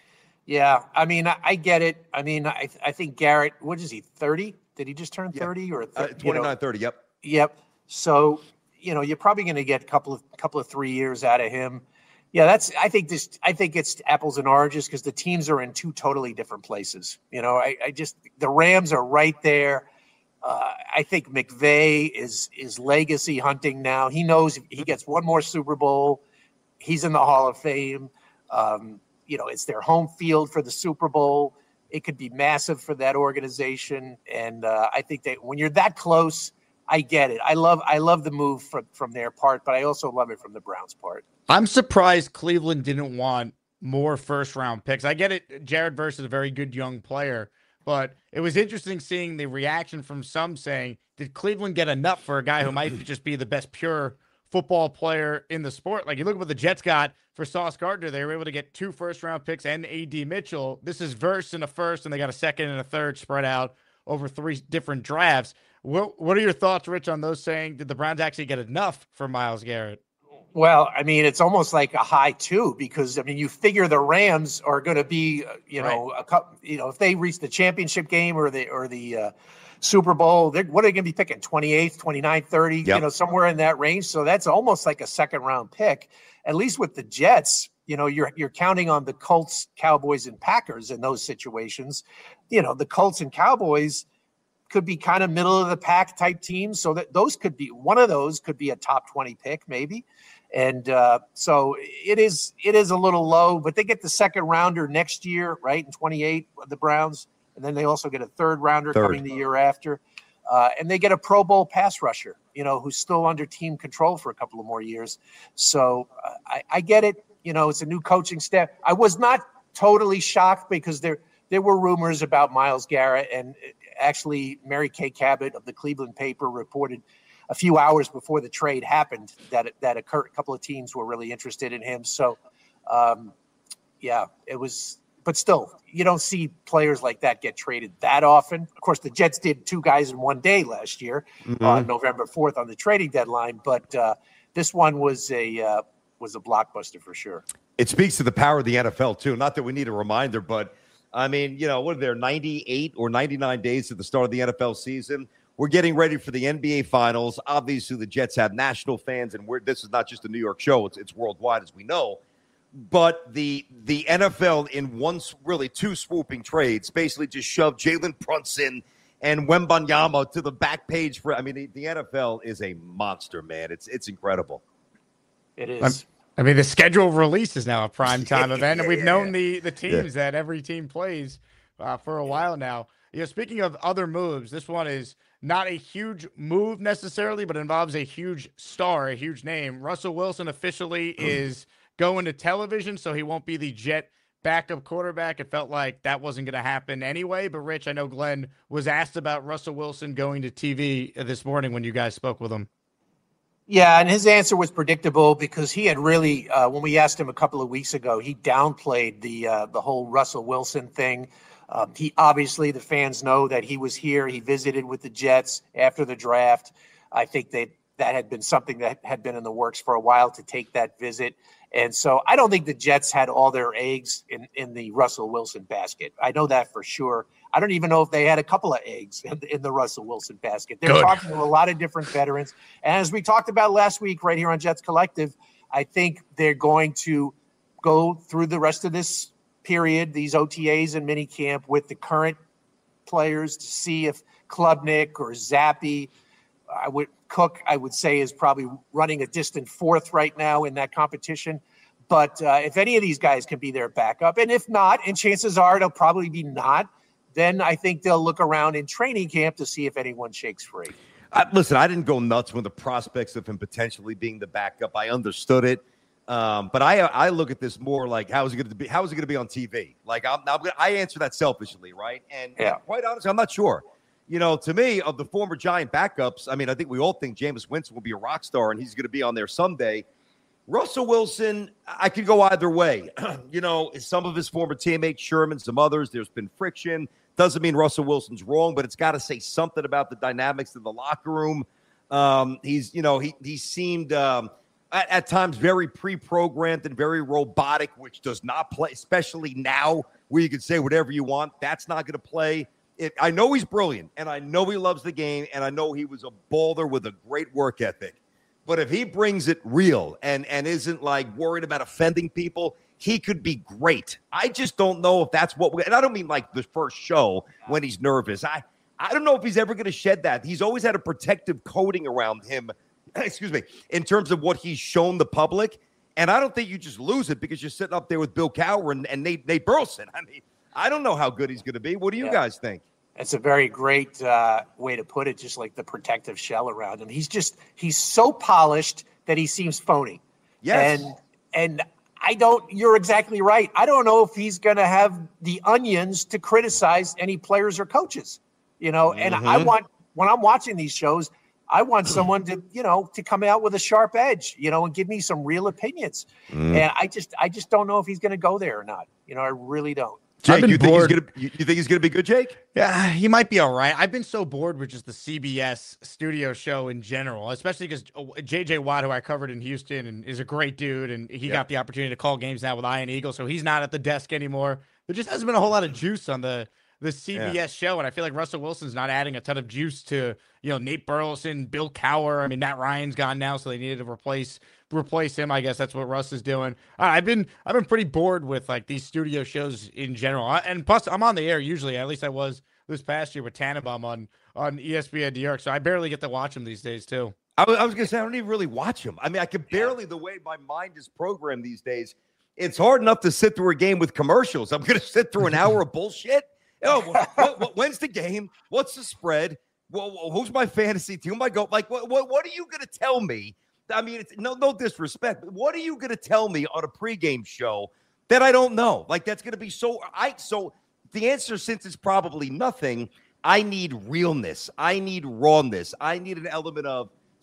Yeah, I mean, I, I get it. I mean, I I think Garrett, what is he, thirty? Did he just turn Yeah. thirty or Uh, th- twenty-nine thirty, yep. Yep. So, you know, you're probably going to get a couple of couple of three years out of him. Yeah, that's. I think this. I think it's apples and oranges because the teams are in two totally different places. You know, I, I just the Rams are right there. Uh, I think McVay is is legacy hunting now. He knows if he gets one more Super Bowl, he's in the Hall of Fame. Um, you know, it's their home field for the Super Bowl. It could be massive for that organization, and uh, I think that when you're that close. I get it. I love I love the move from, from their part, but I also love it from the Browns' part. I'm surprised Cleveland didn't want more first round picks. I get it. Jared Verse is a very good young player, but it was interesting seeing the reaction from some saying, did Cleveland get enough for a guy who might just be the best pure football player in the sport? Like you look at what the Jets got for Sauce Gardner. They were able to get two first round picks and A D Mitchell. This is Verse in a first, and they got a second and a third spread out over three different drafts. What What are your thoughts, Rich, on those saying, did the Browns actually get enough for Myles Garrett? Well, I mean, it's almost like a high two because I mean, you figure the Rams are going to be, you know, right. a couple, you know, if they reach the championship game or the or the uh, Super Bowl, what are they going to be picking? twenty-eighth, twenty-ninth, thirty, yep. You know, somewhere in that range. So that's almost like a second round pick. At least with the Jets, you know, you're you're counting on the Colts, Cowboys, and Packers in those situations. You know, the Colts and Cowboys could be kind of middle of the pack type teams. So that those could be one of those could be a top twenty pick maybe. And uh, so it is, it is a little low, but they get the second rounder next year, right? In twenty-eight, the Browns. And then they also get a third rounder third. coming the year after. Uh, and they get a Pro Bowl pass rusher, you know, who's still under team control for a couple of more years. So uh, I, I get it. You know, it's a new coaching staff. I was not totally shocked because there, there were rumors about Myles Garrett, and actually Mary Kay Cabot of the Cleveland paper reported a few hours before the trade happened that that occurred. A couple of teams were really interested in him. So, um, yeah, it was. But still, you don't see players like that get traded that often. Of course, the Jets did two guys in one day last year mm-hmm. on November fourth on the trading deadline. But uh, this one was a uh, was a blockbuster for sure. It speaks to the power of the N F L, too. Not that we need a reminder, but, I mean, you know, what are there, ninety-eight or ninety-nine days to the start of the N F L season? We're getting ready for the N B A Finals. Obviously, the Jets have national fans, and we're, this is not just a New York show. It's, it's worldwide, as we know. But the the N F L, in one, really two swooping trades, basically just shoved Jalen Brunson and Wembanyama to the back page. For I mean, the, the N F L is a monster, man. It's it's incredible. It is. I'm, I mean, the schedule of release is now a primetime yeah, event, and we've yeah. known the the teams yeah. that every team plays uh, for a while now. You know, speaking of other moves, this one is not a huge move necessarily, but involves a huge star, a huge name. Russell Wilson officially is going to television, so he won't be the Jet backup quarterback. It felt like that wasn't going to happen anyway. But, Rich, I know Glenn was asked about Russell Wilson going to T V this morning when you guys spoke with him. Yeah, and his answer was predictable because he had really, uh, when we asked him a couple of weeks ago, he downplayed the uh, the whole Russell Wilson thing. Um, he obviously, the fans know that he was here. He visited with the Jets after the draft. I think that that had been something that had been in the works for a while to take that visit. And so I don't think the Jets had all their eggs in, in the Russell Wilson basket. I know that for sure. I don't even know if they had a couple of eggs in, in the Russell Wilson basket. They're Good. talking to a lot of different veterans. And as we talked about last week right here on Jets Collective, I think they're going to go through the rest of this period, these O T As and minicamp with the current players to see if Klubnik or Zappi, I would Cook, I would say, is probably running a distant fourth right now in that competition. But uh, if any of these guys can be their backup, and if not, and chances are it'll probably be not, then I think they'll look around in training camp to see if anyone shakes free. Uh, listen, I didn't go nuts with the prospects of him potentially being the backup. I understood it. Um, but I I look at this more like, how is it going to be? How is it going to be on T V? Like, I'm, I'm gonna, I answer that selfishly, right? And, yeah. and quite honestly, I'm not sure. You know, to me, of the former Giant backups, I mean, I think we all think Jameis Winston will be a rock star and he's going to be on there someday. Russell Wilson, I could go either way. You know, some of his former teammates, Sherman, some others, there's been friction. Doesn't mean Russell Wilson's wrong, but it's got to say something about the dynamics in the locker room. Um, he's, you know, he he seemed um, at, at times very pre-programmed and very robotic, which does not play, especially now where you can say whatever you want. That's not going to play. It, I know he's brilliant, and I know he loves the game, and I know he was a baller with a great work ethic. But if he brings it real and, and isn't, like, worried about offending people, he could be great. I just don't know if that's what we – and I don't mean, like, the first show when he's nervous. I, I don't know if he's ever going to shed that. He's always had a protective coating around him, excuse me, in terms of what he's shown the public. And I don't think you just lose it because you're sitting up there with Bill Cowher and, and Nate, Nate Burleson. I mean – I don't know how good he's going to be. What do you yeah. guys think? It's a very great uh, way to put it, just like the protective shell around him. He's just, he's so polished that he seems phony. Yes. And, and I don't, you're exactly right. I don't know if he's going to have the onions to criticize any players or coaches, you know, mm-hmm. and I want, when I'm watching these shows, I want someone to, you know, to come out with a sharp edge, you know, and give me some real opinions. Mm. And I just, I just don't know if he's going to go there or not. You know, I really don't. Jake, you think, he's gonna, you, you think he's going to be good, Jake? Yeah, he might be all right. I've been so bored with just the C B S studio show in general, especially because J J Watt, who I covered in Houston, and is a great dude, and he yeah. got the opportunity to call games now with Ian Eagle, so he's not at the desk anymore. There just hasn't been a whole lot of juice on the the C B S yeah. show, and I feel like Russell Wilson's not adding a ton of juice to, you know, Nate Burleson, Bill Cowher. I mean, Matt Ryan's gone now, so they needed to replace replace him. I guess that's what Russ is doing. Uh, I've been I've been pretty bored with like these studio shows in general, I, and plus I'm on the air usually. At least I was this past year with Tannenbaum on on E S P N New York, so I barely get to watch him these days too. I was, I was gonna say I don't even really watch him. I mean, I can barely, the way my mind is programmed these days. It's hard enough to sit through a game with commercials. I'm gonna sit through an hour of bullshit. Oh, what, what, when's the game? What's the spread? Well, who's my fantasy team? I go like, what, what? What are you gonna tell me? I mean, it's no, no disrespect, but what are you going to tell me on a pregame show that I don't know? Like, that's going to be so, I, so the answer, since it's probably nothing, I need realness. I need rawness. I need an element of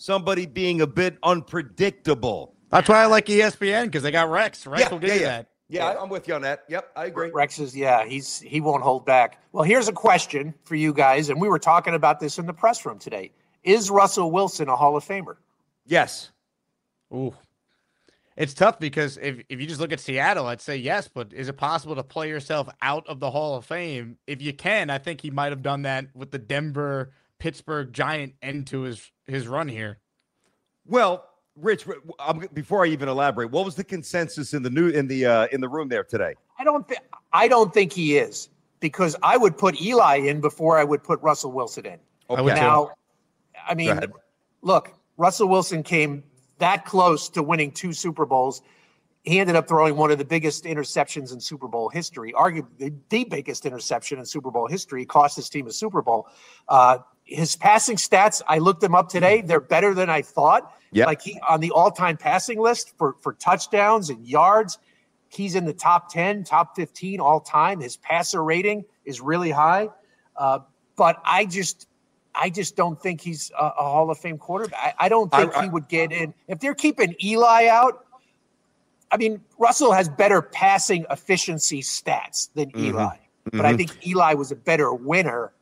somebody being a bit unpredictable. That's why I like E S P N, because they got Rex. Rex Yeah, will give yeah, you yeah. that. Yeah, I- I'm with you on that. Yep, I agree. Rex is, yeah, he's he won't hold back. Well, here's a question for you guys, and we were talking about this in the press room today. Is Russell Wilson a Hall of Famer? Yes. Ooh. It's tough because if, if you just look at Seattle, I'd say yes, but is it possible to play yourself out of the Hall of Fame? If you can, I think he might have done that with the Denver Pittsburgh Giant end to his, his run here. Well, Rich, I'm, before I even elaborate, what was the consensus in the new in the uh, in the room there today? I don't think I don't think he is, because I would put Eli in before I would put Russell Wilson in. I would Okay. too. Now, I Go mean, ahead. look, Russell Wilson came that close to winning two Super Bowls. He ended up throwing one of the biggest interceptions in Super Bowl history, arguably the biggest interception in Super Bowl history. He cost his team a Super Bowl. Uh, his passing stats, I looked them up today. They're better than I thought. Yep. Like he on the all-time passing list for, for touchdowns and yards, he's in the top ten, top fifteen all time. His passer rating is really high. Uh, but I just I just don't think he's a, a Hall of Fame quarterback. I, I don't think I- I- he would get in. If they're keeping Eli out, I mean, Russell has better passing efficiency stats than Mhm. Eli. But I Mhm. think Eli was a better winner.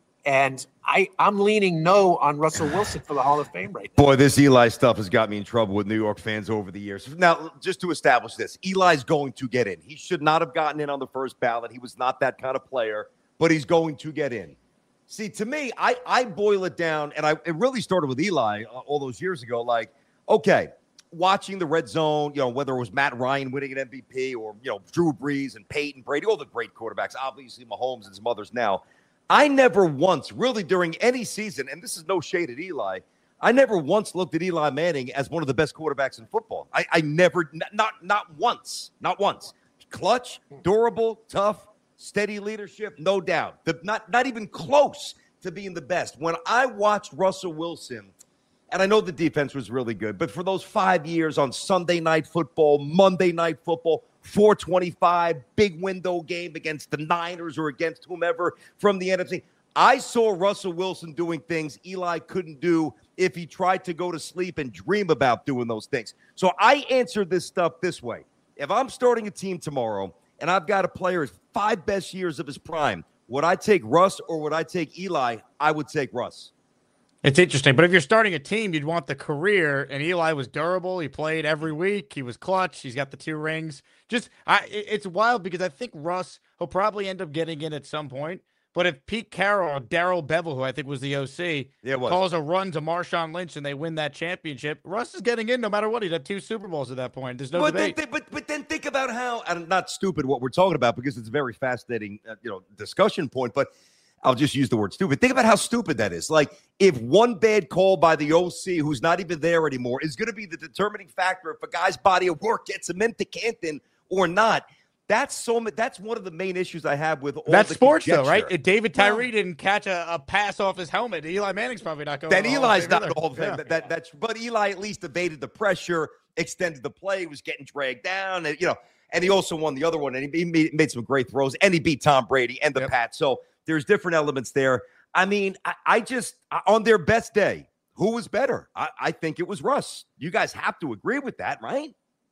And I, I'm leaning no on Russell Wilson for the Hall of Fame right now. Boy, this Eli stuff has got me in trouble with New York fans over the years. Now, just to establish this, Eli's going to get in. He should not have gotten in on the first ballot. He was not that kind of player, but he's going to get in. See, to me, I, I boil it down, and I it really started with Eli uh, all those years ago. Like, okay, watching the red zone, you know, whether it was Matt Ryan winning an M V P or, you know, Drew Brees and Peyton Brady, all the great quarterbacks, obviously Mahomes and some others now. I never once, really during any season, and this is no shade at Eli, I never once looked at Eli Manning as one of the best quarterbacks in football. I, I never, n- not not once, not once. Clutch, durable, tough, steady leadership, no doubt. The, not not even close to being the best. When I watched Russell Wilson, and I know the defense was really good, but for those five years on Sunday Night Football, Monday Night Football, four twenty-five, big window game against the Niners or against whomever from the N F C, I saw Russell Wilson doing things Eli couldn't do if he tried to go to sleep and dream about doing those things. So I answered this stuff this way. If I'm starting a team tomorrow and I've got a player his five best years of his prime, would I take Russ or would I take Eli? I would take Russ. It's interesting, but if you're starting a team, you'd want the career. And Eli was durable. He played every week. He was clutch. He's got the two rings. Just, I, it- it's wild because I think Russ will probably end up getting in at some point. But if Pete Carroll or Darrell Bevel, who I think was the O C, Yeah, it was. calls a run to Marshawn Lynch and they win that championship, Russ is getting in no matter what. He'd have two Super Bowls at that point. There's no but then, debate. thi- but but then think about how, and not stupid what we're talking about because it's a very fascinating uh, you know discussion point. But I'll just use the word stupid. Think about how stupid that is. Like if one bad call by the O C, who's not even there anymore, is going to be the determining factor if a guy's body of work gets him into Canton or not. That's so. ma- That's one of the main issues I have with all That's the sports, though, conjecture. right? If David Well- Tyree didn't catch a, a pass off his helmet, Eli Manning's probably not going. Then to the Hall of Eli's Fame not either. the whole thing. Yeah. That, that that's but Eli at least evaded the pressure, extended the play, was getting dragged down, and you know, and he also won the other one, and he, he made, made some great throws, and he beat Tom Brady and the Yep. Pats. So there's different elements there. I mean, I, I just on their best day, who was better? I, I think it was Russ. You guys have to agree with that, right?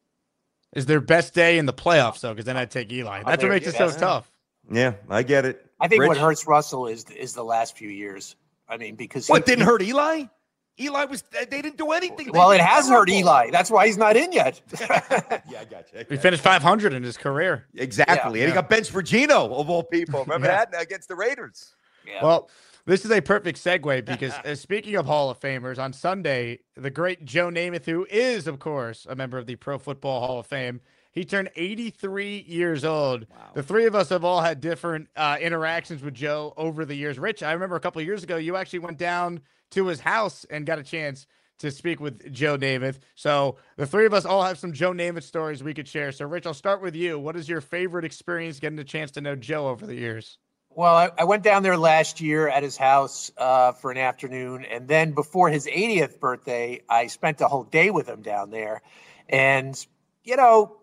Is their best day in the playoffs, though? Because then I'd take Eli. That's what their makes it so best- tough. Yeah, I get it. I think what Rich? hurts Russell is is the last few years. I mean, because he- What didn't he- hurt Eli? Eli was they didn't do anything. They Well, were it has hurt terrible. Eli. That's why he's not in yet. Yeah, I got you. He finished five hundred in his career. Exactly. Yeah. And he got benched for Gino, of all people. Remember Yeah. that against the Raiders? Yeah. Well, this is a perfect segue because uh, speaking of Hall of Famers, on Sunday, the great Joe Namath, who is, of course, a member of the Pro Football Hall of Fame, he turned eighty-three years old. The three of us have all had different uh, interactions with Joe over the years. Rich, I remember a couple of years ago, you actually went down to his house and got a chance to speak with Joe Namath. So the three of us all have some Joe Namath stories we could share. So, Rich, I'll start with you. What is your favorite experience getting a chance to know Joe over the years? Well, I, I went down there last year at his house uh, for an afternoon. And then before his eightieth birthday, I spent a whole day with him down there. And, you know,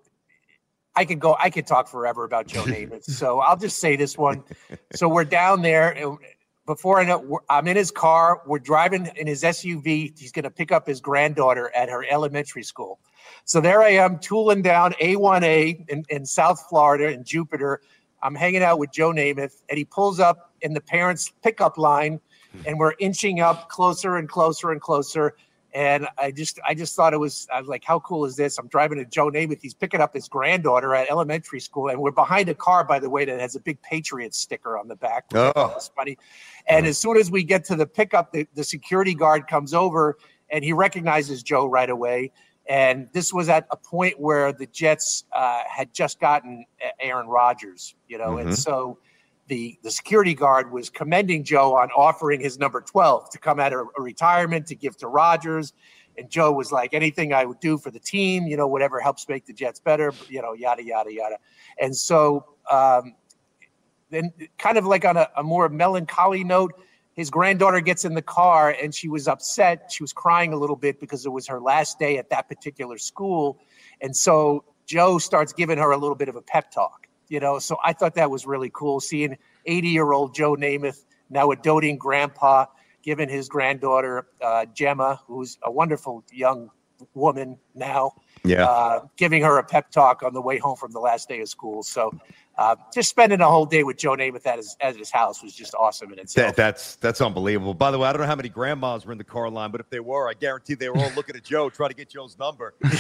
I could go, I could talk forever about Joe Namath. So I'll just say this one. So we're down there. And before I know, we're- I'm in his car. We're driving in his S U V. He's going to pick up his granddaughter at her elementary school. So there I am, tooling down A one A in, in South Florida in Jupiter. I'm hanging out with Joe Namath, and he pulls up in the parents' pickup line, and we're inching up closer and closer and closer. And I just, I just thought it was, I was like, how cool is this? I'm driving to Joe Namath. He's picking up his granddaughter at elementary school, and we're behind a car, by the way, that has a big Patriot sticker on the back. Oh. It's funny. And as soon as we get to the pickup, the, the security guard comes over, and he recognizes Joe right away. And this was at a point where the Jets uh, had just gotten Aaron Rodgers, you know, Mm-hmm. and so the the security guard was commending Joe on offering his number twelve to come out of a retirement to give to Rodgers. And Joe was like, anything I would do for the team, you know, whatever helps make the Jets better, you know, yada, yada, yada. And so um, then kind of like on a, a more melancholy note, his granddaughter gets in the car and she was upset. She was crying a little bit because it was her last day at that particular school. And so Joe starts giving her a little bit of a pep talk, you know? So I thought that was really cool, seeing eighty year old Joe Namath, now a doting grandpa, giving his granddaughter, uh, Gemma, who's a wonderful young woman now, Yeah. uh, giving her a pep talk on the way home from the last day of school. So uh, just spending a whole day with Joe Namath at his, at his house was just awesome in itself. That, that's that's unbelievable. By the way, I don't know how many grandmas were in the car line, but if they were, I guarantee they were all looking at Joe, trying to get Joe's number. Uh,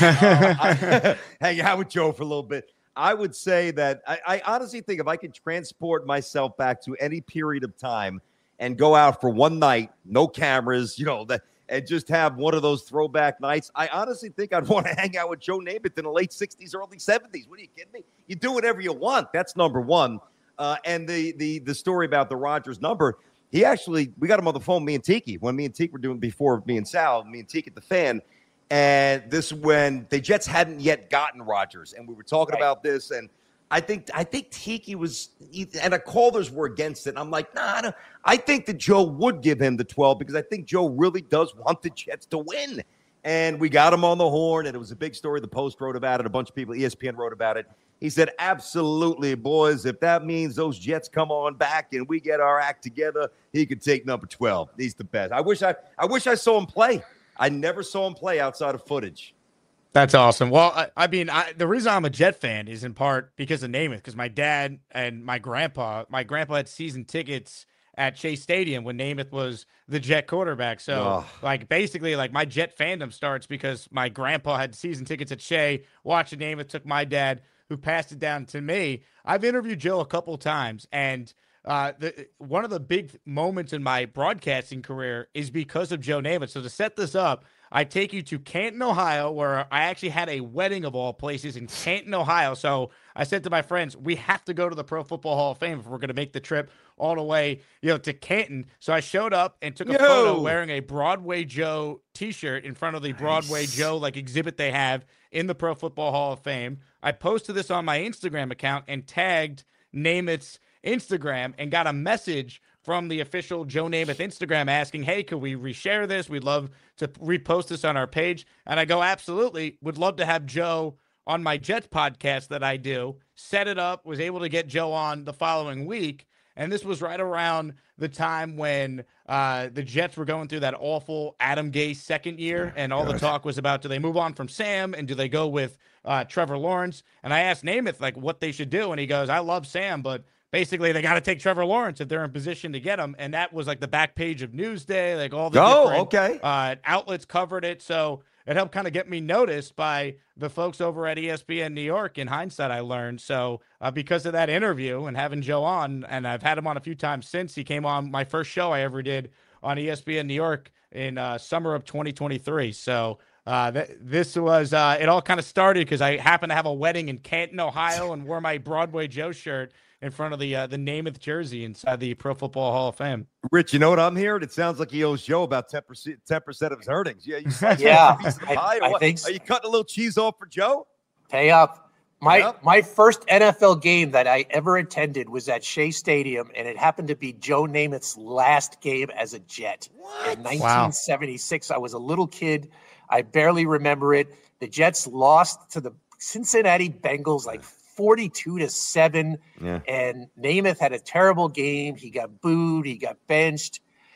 I, hang out with Joe for a little bit. I would say that I, I honestly think if I could transport myself back to any period of time and go out for one night, no cameras, you know, that and just have one of those throwback nights, I honestly think I'd want to hang out with Joe Namath in the late sixties, early seventies. What are you kidding me? You do whatever you want. That's number one. Uh, and the the the story about the Rodgers number, he actually, we got him on the phone, me and Tiki, when me and Tiki were doing before me and Sal, me and Tiki at the Fan. And this when the Jets hadn't yet gotten Rodgers, and we were talking Right. about this, and I think I think Tiki was, and the callers were against it. And I'm like, nah, I, don't, I think that Joe would give him the twelve because I think Joe really does want the Jets to win. And we got him on the horn, and it was a big story. The Post wrote about it. A bunch of people, E S P N wrote about it. He said, absolutely, boys, if that means those Jets come on back and we get our act together, he could take number twelve. He's the best. I wish I, I wish I saw him play. I never saw him play outside of footage. That's awesome. Well, I, I mean, I, the reason I'm a Jet fan is in part because of Namath, because my dad and my grandpa, my grandpa had season tickets at Chase Stadium when Namath was the Jet quarterback. So, Ugh. like, basically, like, my Jet fandom starts because my grandpa had season tickets at Shea, watching Namath, took my dad, who passed it down to me. I've interviewed Joe a couple times, and uh, the one of the big moments in my broadcasting career is because of Joe Namath. So to set this up, I take you to Canton, Ohio, where I actually had a wedding of all places in Canton, Ohio. So I said to my friends, we have to go to the Pro Football Hall of Fame if we're going to make the trip all the way, you know, to Canton. So I showed up and took a Yo. photo wearing a Broadway Joe t-shirt in front of the Broadway Nice. Joe like exhibit they have in the Pro Football Hall of Fame. I posted this on my Instagram account and tagged Namath's Instagram and got a message from the official Joe Namath Instagram asking, hey, could we reshare this? We'd love to repost this on our page. And I go, absolutely. Would love to have Joe on my Jets podcast that I do. Set it up, was able to get Joe on the following week. And this was right around the time when uh, the Jets were going through that awful Adam Gase second year. And all the talk was about, do they move on from Sam and do they go with uh, Trevor Lawrence? And I asked Namath, like, what they should do. And he goes, I love Sam, but basically they got to take Trevor Lawrence if they're in position to get him. And that was like the back page of Newsday, like all the Oh, different okay. uh, outlets covered it. So it helped kind of get me noticed by the folks over at E S P N New York. In hindsight, I learned. So uh, because of that interview and having Joe on, and I've had him on a few times since, he came on my first show I ever did on E S P N New York in uh, summer of twenty twenty-three. So uh, th- this was, uh, it all kind of started because I happened to have a wedding in Canton, Ohio, and wore my Broadway Joe shirt in front of the uh, the Namath jersey inside the Pro Football Hall of Fame. Rich, you know what I'm hearing? It sounds like he owes Joe about ten percent, ten percent of his earnings. Yeah, you Yeah, piece of I- pie or I what? think so. Are you cutting a little cheese off for Joe? Pay up. My Yep. my first N F L game that I ever attended was at Shea Stadium, and it happened to be Joe Namath's last game as a Jet. What? In nineteen seventy-six, I was a little kid. I barely remember it. The Jets lost to the Cincinnati Bengals like forty-two to seven. Yeah. And Namath had a terrible game. He got booed. He got benched.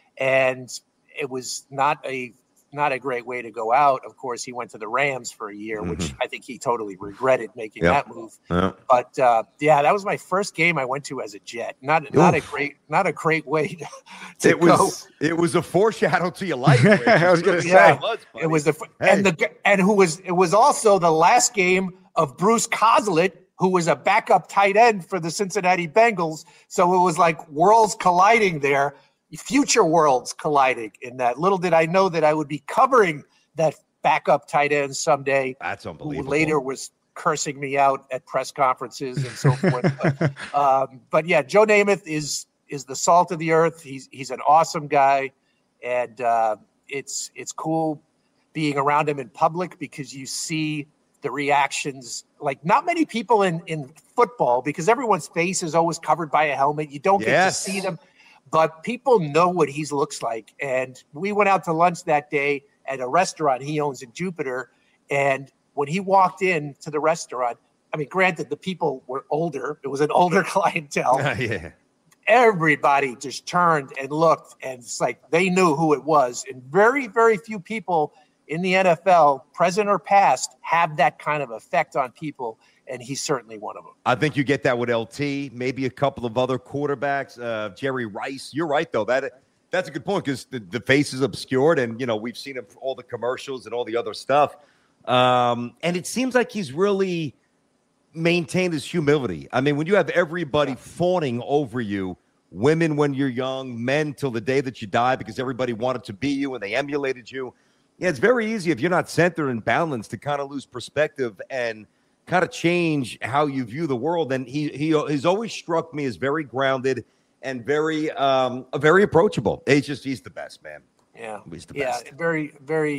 And it was not a not a great way to go out. Of course, he went to the Rams for a year, mm-hmm. which I think he totally regretted making yep. that move. Yep. But uh, yeah, that was my first game I went to as a Jet. Not Oof. not a great not a great way to, to it go. Was it was a foreshadow to your life. I was going to say yeah, it was, it was the hey. and the and who was it was also the last game of Bruce Kozlet, who was a backup tight end for the Cincinnati Bengals. So it was like worlds colliding there. Future worlds colliding in that. Little did I know that I would be covering that backup tight end someday. That's unbelievable. Who later was cursing me out at press conferences and so forth. But, um, but yeah, Joe Namath is is the salt of the earth. He's he's an awesome guy, and uh, it's it's cool being around him in public because you see the reactions. Like not many people in in football, because everyone's face is always covered by a helmet. You don't yes. get to see them. But people know what he looks like. And we went out to lunch that day at a restaurant he owns in Jupiter. And when he walked in to the restaurant, I mean, granted, the people were older. It was an older clientele. Uh, yeah. Everybody just turned and looked, and it's like they knew who it was. And very, very few people in the N F L, present or past, have that kind of effect on people. And he's certainly one of them. I think you get that with L T, maybe a couple of other quarterbacks. Uh, Jerry Rice. You're right, though. That that's a good point because the, the face is obscured, and you know we've seen him for all the commercials and all the other stuff. Um, and it seems like he's really maintained his humility. I mean, when you have everybody fawning over you, women when you're young, men till the day that you die, because everybody wanted to be you and they emulated you. Yeah, it's very easy if you're not centered and balanced to kind of lose perspective and kind of change how you view the world. And he he he's always struck me as very grounded and very um very approachable. He's just he's the best, man. Yeah, he's the yeah, best. very very.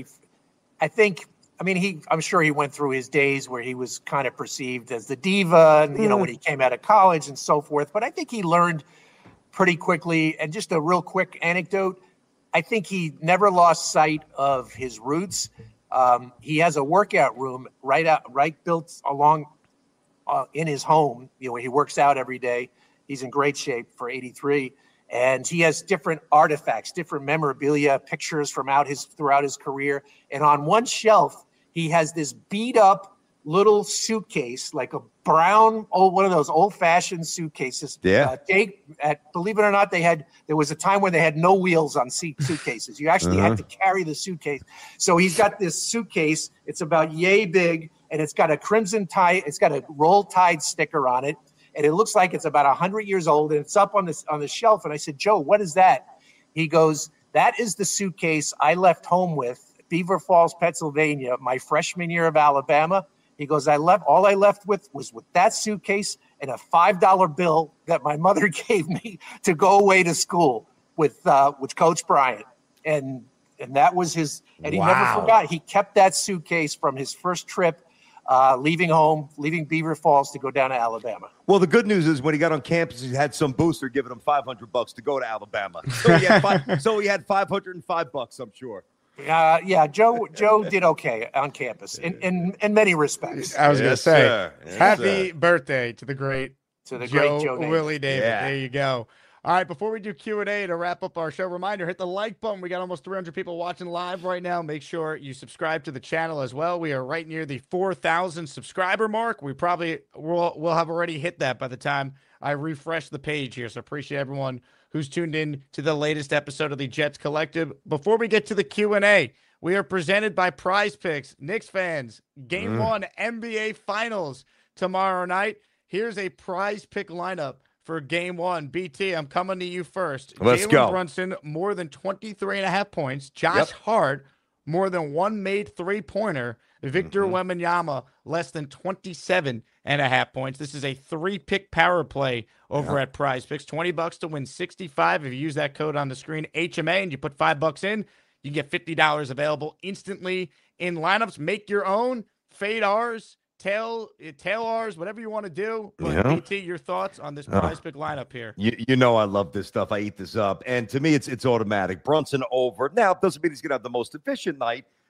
I think. I mean, he. I'm sure he went through his days where he was kind of perceived as the diva, and you know, when he came out of college and so forth. But I think he learned pretty quickly. And just a real quick anecdote: I think he never lost sight of his roots. Um, he has a workout room right out, right built along uh, in his home. You know, he works out every day. He's in great shape for eighty-three, and he has different artifacts, different memorabilia, pictures from out his throughout his career. And on one shelf, he has this beat up little suitcase, like a brown, old one of those old fashioned suitcases. Yeah. Uh, they, at, believe it or not, they had, there was a time when they had no wheels on seat suitcases. You actually uh-huh. had to carry the suitcase. So he's got this suitcase. It's about yay big, and it's got a crimson tie. It's got a Roll Tide sticker on it. And it looks like it's about a hundred years old, and it's up on this, on the shelf. And I said, Joe, what is that? He goes, that is the suitcase I left home with Beaver Falls, Pennsylvania, my freshman year of Alabama. He goes, I left, all I left with was with that suitcase and a five dollar bill that my mother gave me to go away to school with, uh, with Coach Bryant. And, and that was his, and he wow. never forgot. He kept that suitcase from his first trip, uh, leaving home, leaving Beaver Falls to go down to Alabama. Well, the good news is when he got on campus, he had some booster giving him five hundred bucks to go to Alabama. So he had five, so he had five hundred five bucks, I'm sure. Uh, yeah, Joe Joe did okay on campus in, in, in many respects. I was yes, going to say, yes, happy sir. birthday to the great to the Joe, great Joe Willie David. Yeah. There you go. All right, before we do Q and A to wrap up our show, reminder, hit the like button. We got almost three hundred people watching live right now. Make sure you subscribe to the channel as well. We are right near the four thousand subscriber mark. We probably will we'll have already hit that by the time I refresh the page here. So appreciate everyone who's tuned in to the latest episode of the Jets Collective. Before we get to the Q and A, we are presented by Prize Picks. Knicks fans, game mm. one N B A Finals tomorrow night. Here's a Prize Pick lineup for game one. B T, I'm coming to you first. Let's Jalen go. Brunson, more than twenty-three and a half points. Josh Yep. Hart, more than one made three-pointer. Victor Mhm. Wembanyama, less than twenty-seven and a half points. This is a three-pick power play over Yep. at Prize Picks. twenty bucks to win sixty-five. If you use that code on the screen, H M A, and you put five bucks in, you get fifty dollars available instantly in lineups. Make your own, fade ours, tail, tail ours, whatever you want to do. But Yeah. B T, your thoughts on this Prize Pick lineup here? You, you know I love this stuff. I eat this up. And to me, it's it's automatic. Brunson over. Now, it doesn't mean he's going to have the most efficient night,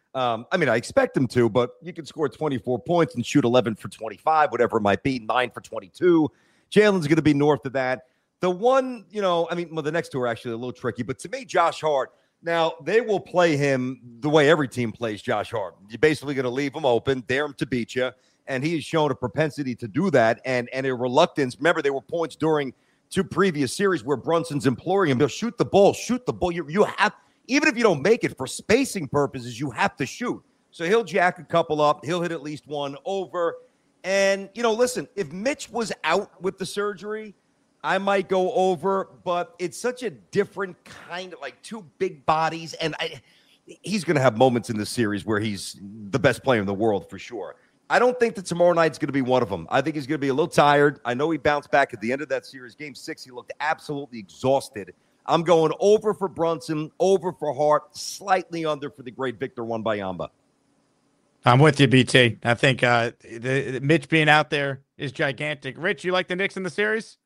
Um, I mean, I expect him to, but you can score twenty-four points and shoot eleven for twenty-five, whatever it might be, nine for twenty-two. Jalen's going to be north of that. The one, you know, I mean, well, the next two are actually a little tricky, but to me, Josh Hart, now they will play him the way every team plays Josh Hart. You're basically going to leave him open, dare him to beat you, and he has shown a propensity to do that and, and a reluctance. Remember, there were points during two previous series where Brunson's imploring him, to shoot the ball, shoot the ball. You, you have, even if you don't make it for spacing purposes, you have to shoot. So he'll jack a couple up. He'll hit at least one over. And, you know, listen, if Mitch was out with the surgery, I might go over, but it's such a different kind of, like, two big bodies. And I, he's going to have moments in this series where he's the best player in the world for sure. I don't think that tomorrow night's going to be one of them. I think he's going to be a little tired. I know he bounced back at the end of that series. Game six, he looked absolutely exhausted. I'm going over for Brunson, over for Hart, slightly under for the great Victor Wembanyama. I'm with you, B T. I think uh, the, the Mitch being out there is gigantic. Rich, you like the Knicks in the series?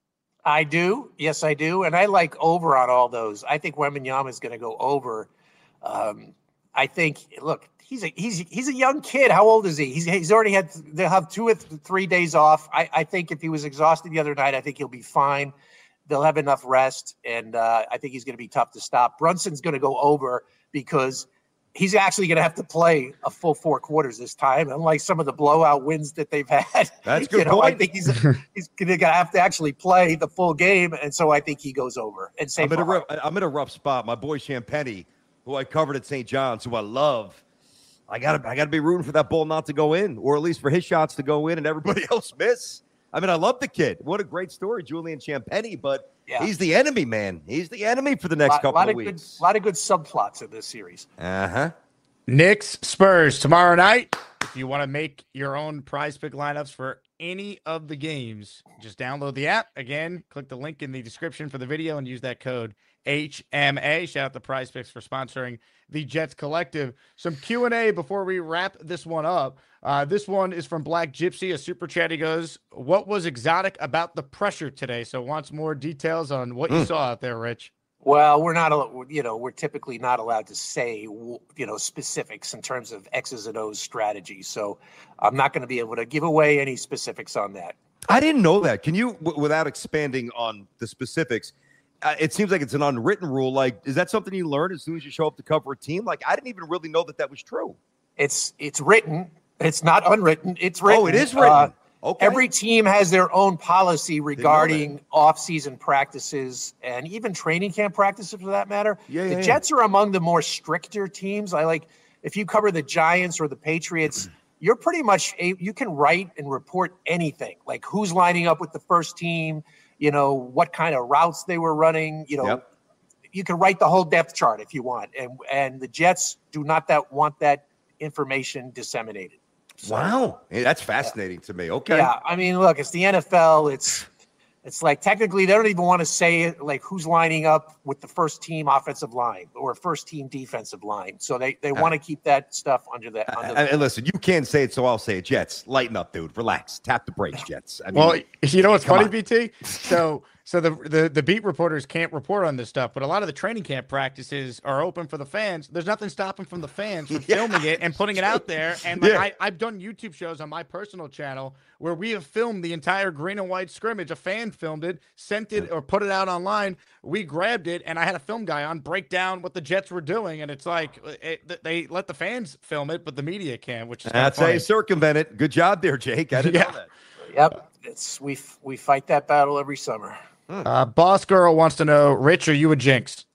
I do. Yes, I do. And I like over on all those. I think Wembanyama is going to go over. Um, I think, look, he's a he's he's a young kid. How old is he? He's he's already had they'll have two or th- three days off. I, I think if he was exhausted the other night, I think he'll be fine. They'll have enough rest, and uh, I think he's going to be tough to stop. Brunson's going to go over because he's actually going to have to play a full four quarters this time, unlike some of the blowout wins that they've had. That's good you know, point. I think he's he's going to have to actually play the full game, and so I think he goes over. And same I'm in, a for rough, I'm in a rough spot. My boy Champagny, who I covered at Saint John's, who I love, I gotta I gotta be rooting for that ball not to go in, or at least for his shots to go in and everybody else miss. I mean, I love the kid. What a great story, Julian Champagny, but yeah. he's the enemy, man. He's the enemy for the next lot, couple lot of, of weeks. A lot of good subplots in this series. Uh-huh. Knicks, Spurs tomorrow night. If you want to make your own prize pick lineups for any of the games, just download the app. Again, click the link in the description for the video and use that code H M A. Shout out to Prize Picks for sponsoring the Jets Collective. Some Q and A before we wrap this one up. Uh, this one is from Black Gypsy, a super chat. He goes, what was exotic about the pressure today? So wants more details on what you Mm. saw out there, Rich. Well, we're not, al- you know, we're typically not allowed to say, you know, specifics in terms of X's and O's strategy. So I'm not going to be able to give away any specifics on that. I didn't know that. Can you, w- without expanding on the specifics, uh, it seems like it's an unwritten rule. Like, is that something you learn as soon as you show up to cover a team? Like, I didn't even really know that that was true. It's it's written. It's not unwritten. It's written. Oh, it is written. Uh, Okay. Every team has their own policy know regarding off-season practices and even training camp practices, for that matter. Yeah, the yeah, yeah. Jets are among the more stricter teams. I like if you cover the Giants or the Patriots, you're pretty much a, you can write and report anything, like who's lining up with the first team, you know, what kind of routes they were running, you know. Yep. You can write the whole depth chart if you want, and and the Jets do not that want that information disseminated. So, Wow. Hey, that's fascinating to me. Okay. yeah, I mean, look, it's the N F L. It's it's like technically they don't even want to say like who's lining up with the first team offensive line or first team defensive line. So they, they want to keep that stuff under the. Under And, and listen, you can't say it, so I'll say it. Jets, lighten up, dude. Relax. Tap the brakes, Jets. I mean, Well, you know what's come funny, on. B T? So, so the, the the beat reporters can't report on this stuff, but a lot of the training camp practices are open for the fans. There's nothing stopping from the fans from Yeah. filming it and putting it out there. And like Yeah. I, I've done YouTube shows on my personal channel where we have filmed the entire green and white scrimmage. A fan filmed it, sent it, or put it out online. We grabbed it, and I had a film guy on break down what the Jets were doing. And it's like it, they let the fans film it, but the media can, which is kinda that's how funny. you circumvent it. Good job there, Jake. I didn't Yeah. know that. Yep, it's we f- we fight that battle every summer. Uh, Boss Girl wants to know, Rich, are you a jinx?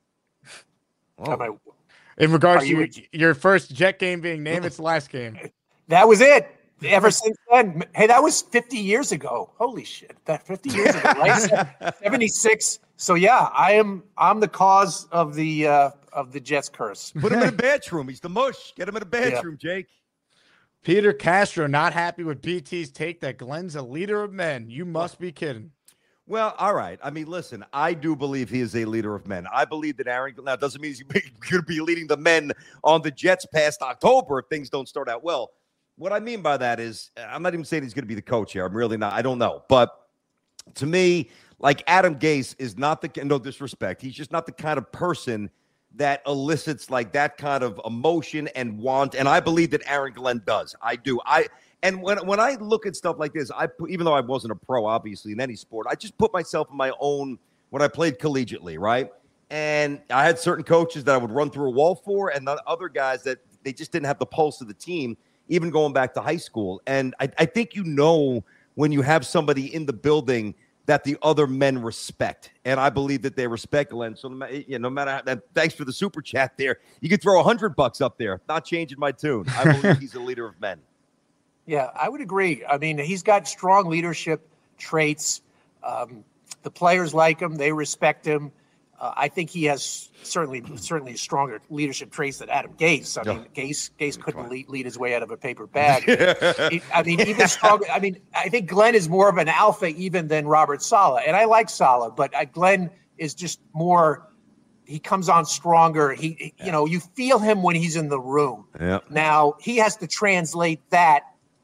Oh. Am I- In regards Are to you your, your first Jet game being named its last game. that was it. Ever since then, hey, that was fifty years ago. Holy shit, that fifty years ago, right? seventy-six. So yeah, I am. I'm the cause of the uh, of the Jets curse. Put him in a bathroom. He's the mush. Get him in a bathroom, Jake. Peter Castro not happy with B T's take that Glenn's a leader of men. You must be kidding. Well, all right. I mean, listen, I do believe he is a leader of men. I believe that Aaron, now it doesn't mean he's going to be leading the men on the Jets past October if things don't start out well. What I mean by that is, I'm not even saying he's going to be the coach here. I'm really not. I don't know. But to me, like Adam Gase is not the, no disrespect, he's just not the kind of person that elicits like that kind of emotion and want. And I believe that Aaron Glenn does. I do. I and when when I look at stuff like this, I put, even though I wasn't a pro, obviously in any sport, I just put myself in my own when I played collegiately, right? And I had certain coaches that I would run through a wall for, and the other guys that they just didn't have the pulse of the team, even going back to high school. And I, I think you know when you have somebody in the building that the other men respect. And I believe that they respect Glenn. So no, you know, no matter how, and thanks for the super chat there. You could throw a hundred bucks up there. Not changing my tune. I believe he's a leader of men. Yeah, I would agree. I mean, he's got strong leadership traits. Um, the players like him. They respect him. Uh, I think he has certainly certainly stronger leadership traits than Adam Gase. I mean, Gase Gase couldn't lead, lead his way out of a paper bag. He, I mean, even stronger. I mean, I think Glenn is more of an alpha even than Robert Saleh, and I like Saleh, but uh, Glenn is just more. He comes on stronger. He, he yeah. you know, you feel him when he's in the room. Yeah. Now he has to translate that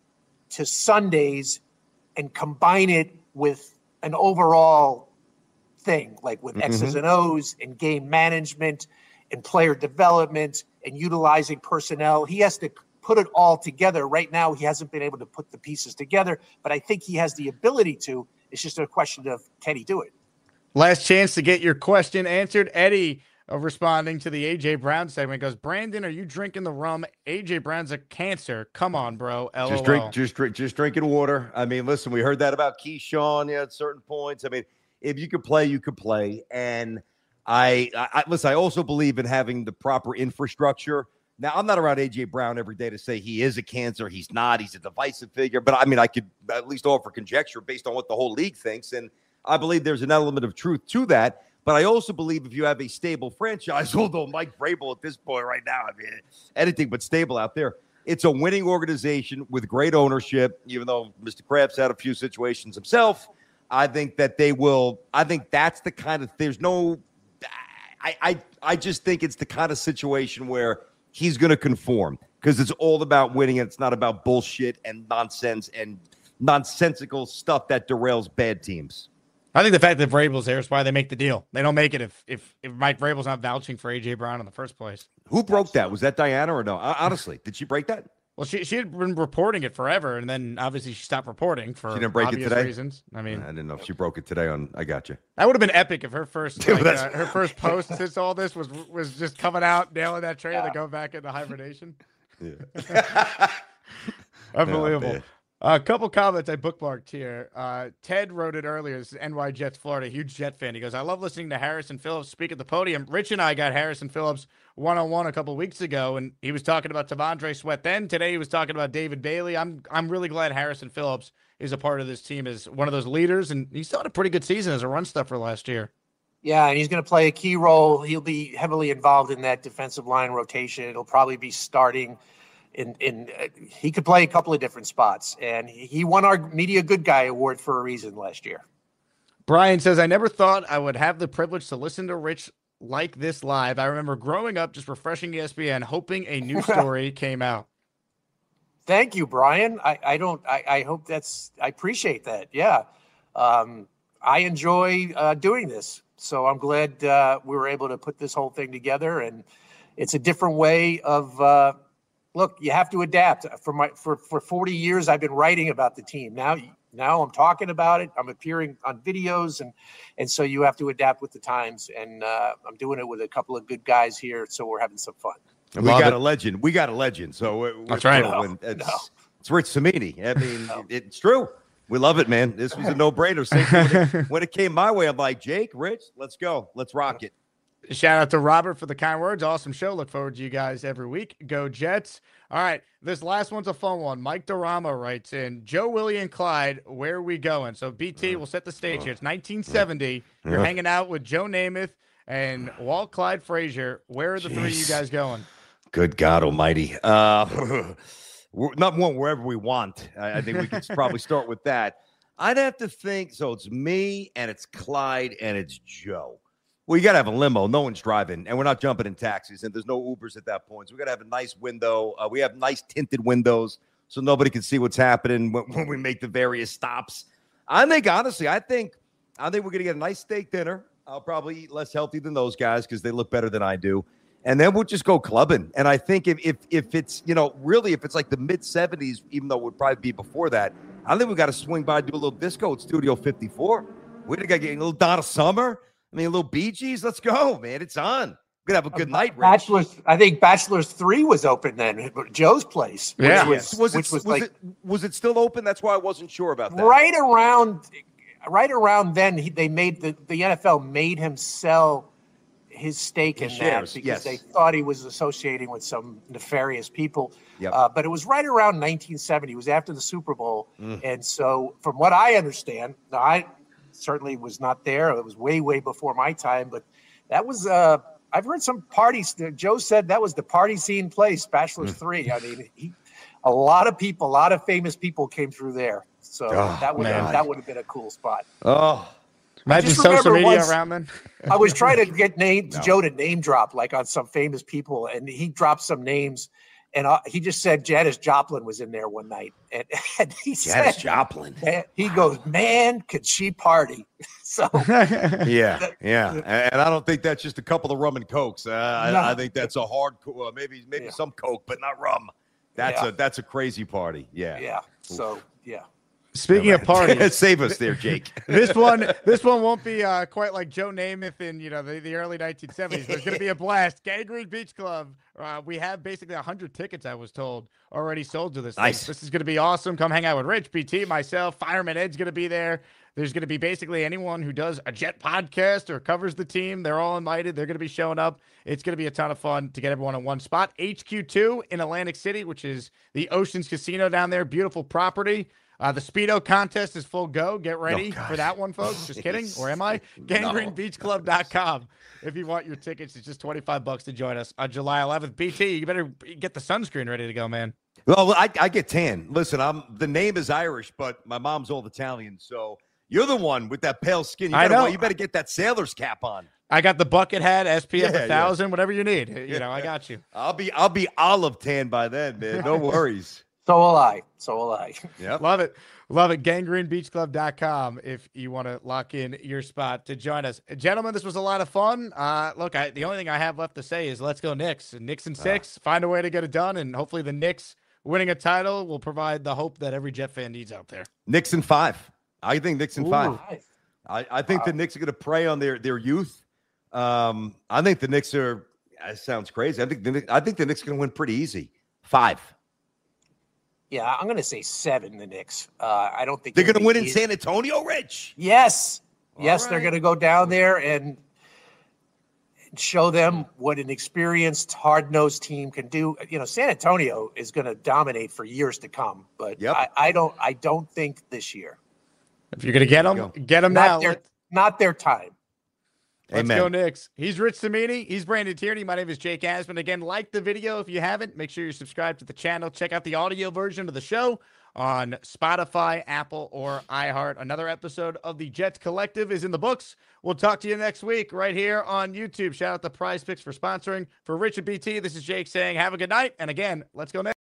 to Sundays and combine it with an overall thing, like with mm-hmm. X's and O's and game management and player development and utilizing personnel. He has to put it all together. Right now, he hasn't been able to put the pieces together, but I think he has the ability to. It's just a question of, can he do it? Last chance to get your question answered. Eddie, uh, responding to the A J Brown segment, goes, Brandon, are you drinking the rum? A J Brown's a cancer. Come on, bro. L O L. Just drink, just drink, just drinking water. I mean, listen, we heard that about Keyshawn yeah, at certain points. I mean, if you could play, you could play. And I, I, listen, I also believe in having the proper infrastructure. Now, I'm not around A J Brown every day to say he is a cancer. He's not. He's a divisive figure. But, I mean, I could at least offer conjecture based on what the whole league thinks. And I believe there's an element of truth to that. But I also believe if you have a stable franchise, although Mike Vrabel at this point right now, I mean, anything but stable out there, it's a winning organization with great ownership, even though Mister Krabs had a few situations himself. I think that they will. I think that's the kind of. There's no. I I I just think it's the kind of situation where he's going to conform because it's all about winning and it's not about bullshit and nonsense and nonsensical stuff that derails bad teams. I think the fact that Vrabel's there is why they make the deal. They don't make it if if if Mike Vrabel's not vouching for A J Brown in the first place. Who broke that? Was that Diana or no? Honestly, did she break that? Well, she she had been reporting it forever, and then obviously she stopped reporting for she didn't break obvious it today? reasons. I mean, I didn't know if she broke it today. On I got you. That would have been epic if her first like, uh, her first post since all this was was just coming out, nailing that trailer yeah. to go back into hibernation. Yeah. Unbelievable. Oh, a couple comments I bookmarked here. Uh, Ted wrote it earlier. This is N Y Jets, Florida. Huge Jet fan. He goes, I love listening to Harrison Phillips speak at the podium. Rich and I got Harrison Phillips one-on-one a couple of weeks ago, and he was talking about T'Vondre Sweat then. Today he was talking about David Bailey. I'm I'm really glad Harrison Phillips is a part of this team as one of those leaders, and he still had a pretty good season as a run stuffer last year. Yeah, and he's going to play a key role. He'll be heavily involved in that defensive line rotation. It'll probably be starting. In, in uh, he could play a couple of different spots, and he won our Media Good Guy award for a reason last year. Brian says, I never thought I would have the privilege to listen to Rich like this live. I remember growing up just refreshing E S P N, hoping a new story came out. Thank you, Brian. I, I don't, I, I hope that's, I appreciate that. Yeah. Um, I enjoy uh, doing this. So I'm glad uh, we were able to put this whole thing together, and it's a different way of, uh, look, you have to adapt. For my for, for forty years, I've been writing about the team. Now, now I'm talking about it. I'm appearing on videos, and and so you have to adapt with the times. And uh, I'm doing it with a couple of good guys here, so we're having some fun. And we got it. a legend. We got a legend. So we're, that's right. No, it's, no. it's Rich Cimini. I mean, no. it, it's true. We love it, man. This was a no-brainer. When it, when it came my way, I'm like, Jake, Rich, let's go. Let's rock it. Shout out to Robert for the kind words. Awesome show. Look forward to you guys every week. Go Jets. All right. This last one's a fun one. Mike Durama writes in, Joe, Willie, and Clyde, where are we going? So B T, we'll set the stage here. It's nineteen seventy. You're Yeah. hanging out with Joe Namath and Walt Clyde Frazier. Where are the Jeez. three of you guys going? Good God almighty. Uh, we're not one wherever we want. I, I think we could probably start with that. I'd have to think. So it's me and it's Clyde and it's Joe. Well, you got to have a limo. No one's driving, and we're not jumping in taxis, and there's no Ubers at that point. So we got to have a nice window. Uh, we have nice tinted windows so nobody can see what's happening when, when we make the various stops. I think, honestly, I think I think we're going to get a nice steak dinner. I'll probably eat less healthy than those guys because they look better than I do. and then we'll just go clubbing. And I think if if if it's, you know, really if it's like the mid seventies, even though it would probably be before that, I think we got to swing by and do a little disco at Studio fifty-four. We got to get a little Donna Summer. I mean, a little Bee Gees. Let's go, man. It's on. We're gonna have a good night, Rich. Bachelors, I think Bachelors three was open then, Joe's place. Which Yeah. was, was it which was, was like it was it still open? That's why I wasn't sure about that. right around, right around then. He, they made the the N F L made him sell his stake His in shares, that because yes. they thought he was associating with some nefarious people. Yep. Uh, but it was right around nineteen seventy. It was after the Super Bowl, Mm. and so from what I understand, now I certainly was not there. It was way way before my time, but that was. Uh, I've heard some parties. Joe said that was the party scene place, Bachelor's Mm. Three. I mean, he, a lot of people, a lot of famous people came through there. So Oh, that would man. that would have been a cool spot. Oh, Imagine just social remember media once- around then. I was trying to get names, No. Joe to name drop like on some famous people, and he dropped some names, and uh, he just said Janis Joplin was in there one night, and, and he Janis said, Joplin. man, he goes, man, could she party? So Yeah, yeah, and and I don't think that's just a couple of rum and cokes. Uh, No. I, I think that's a hard, co- uh, maybe maybe Yeah. some coke, but not rum. That's Yeah. a that's a crazy party. Yeah. yeah, so yeah. Speaking of parties, Save us there, Jake. this one this one won't be uh, quite like Joe Namath in you know the, the early nineteen seventies. There's going to be a blast. Gangrene Beach Club. Uh, we have basically one hundred tickets, I was told, already sold to this. thing. Nice. This is going to be awesome. Come hang out with Rich, B T, myself. Fireman Ed's going to be there. There's going to be basically anyone who does a Jet podcast or covers the team. They're all invited. They're going to be showing up. It's going to be a ton of fun to get everyone in one spot. H Q two in Atlantic City, which is the Oceans Casino down there. Beautiful property. Uh, the Speedo contest is full go. Get ready gosh. for that one, folks. Just kidding. Or am I? gangrene beach club dot com. If you want your tickets, it's just twenty-five bucks to join us on July eleventh. B T, you better get the sunscreen ready to go, man. Well, I, I get tan. Listen, I'm the name is Irish, but my mom's old Italian, so you're the one with that pale skin. You I better, know. You better get that sailor's cap on. I got the bucket hat, S P F Yeah, one thousand, whatever you need. You know, I got you. I'll be I'll be olive tan by then, man. No worries. So will I. So will I. Yep. Love it. Love it. gangrene beach club dot com if you want to lock in your spot to join us. Gentlemen, this was a lot of fun. Uh, look, I, the only thing I have left to say is let's go Knicks. Knicks and six. Find a way to get it done, and hopefully the Knicks winning a title will provide the hope that every Jet fan needs out there. Knicks in five. I think Knicks in five. Nice. I, I think the Wow. Knicks are going to prey on their their youth. Um, I think the Knicks are. That sounds crazy. I think the Knicks- I think the Knicks are going to win pretty easy. Five. Yeah, I'm going to say seven, the Knicks. Uh, I don't think They're it'll going to win be in easy. San Antonio, Rich. Yes. All Yes, they're right. going to go down there and show them what an experienced, hard-nosed team can do. You know, San Antonio is going to dominate for years to come, but Yep. I, I don't I don't think this year. If you're going to get There them, you get them now. Not their, Let- not their time. Let's Amen. go Knicks. He's Rich Cimini. He's Brandon Tierney. My name is Jake Asman. Again, like the video if you haven't. Make sure you're subscribed to the channel. Check out the audio version of the show on Spotify, Apple, or iHeart. Another episode of the Jets Collective is in the books. We'll talk to you next week right here on YouTube. Shout out to Prize Picks for sponsoring. For Rich and B T, this is Jake saying have a good night. And again, let's go Knicks.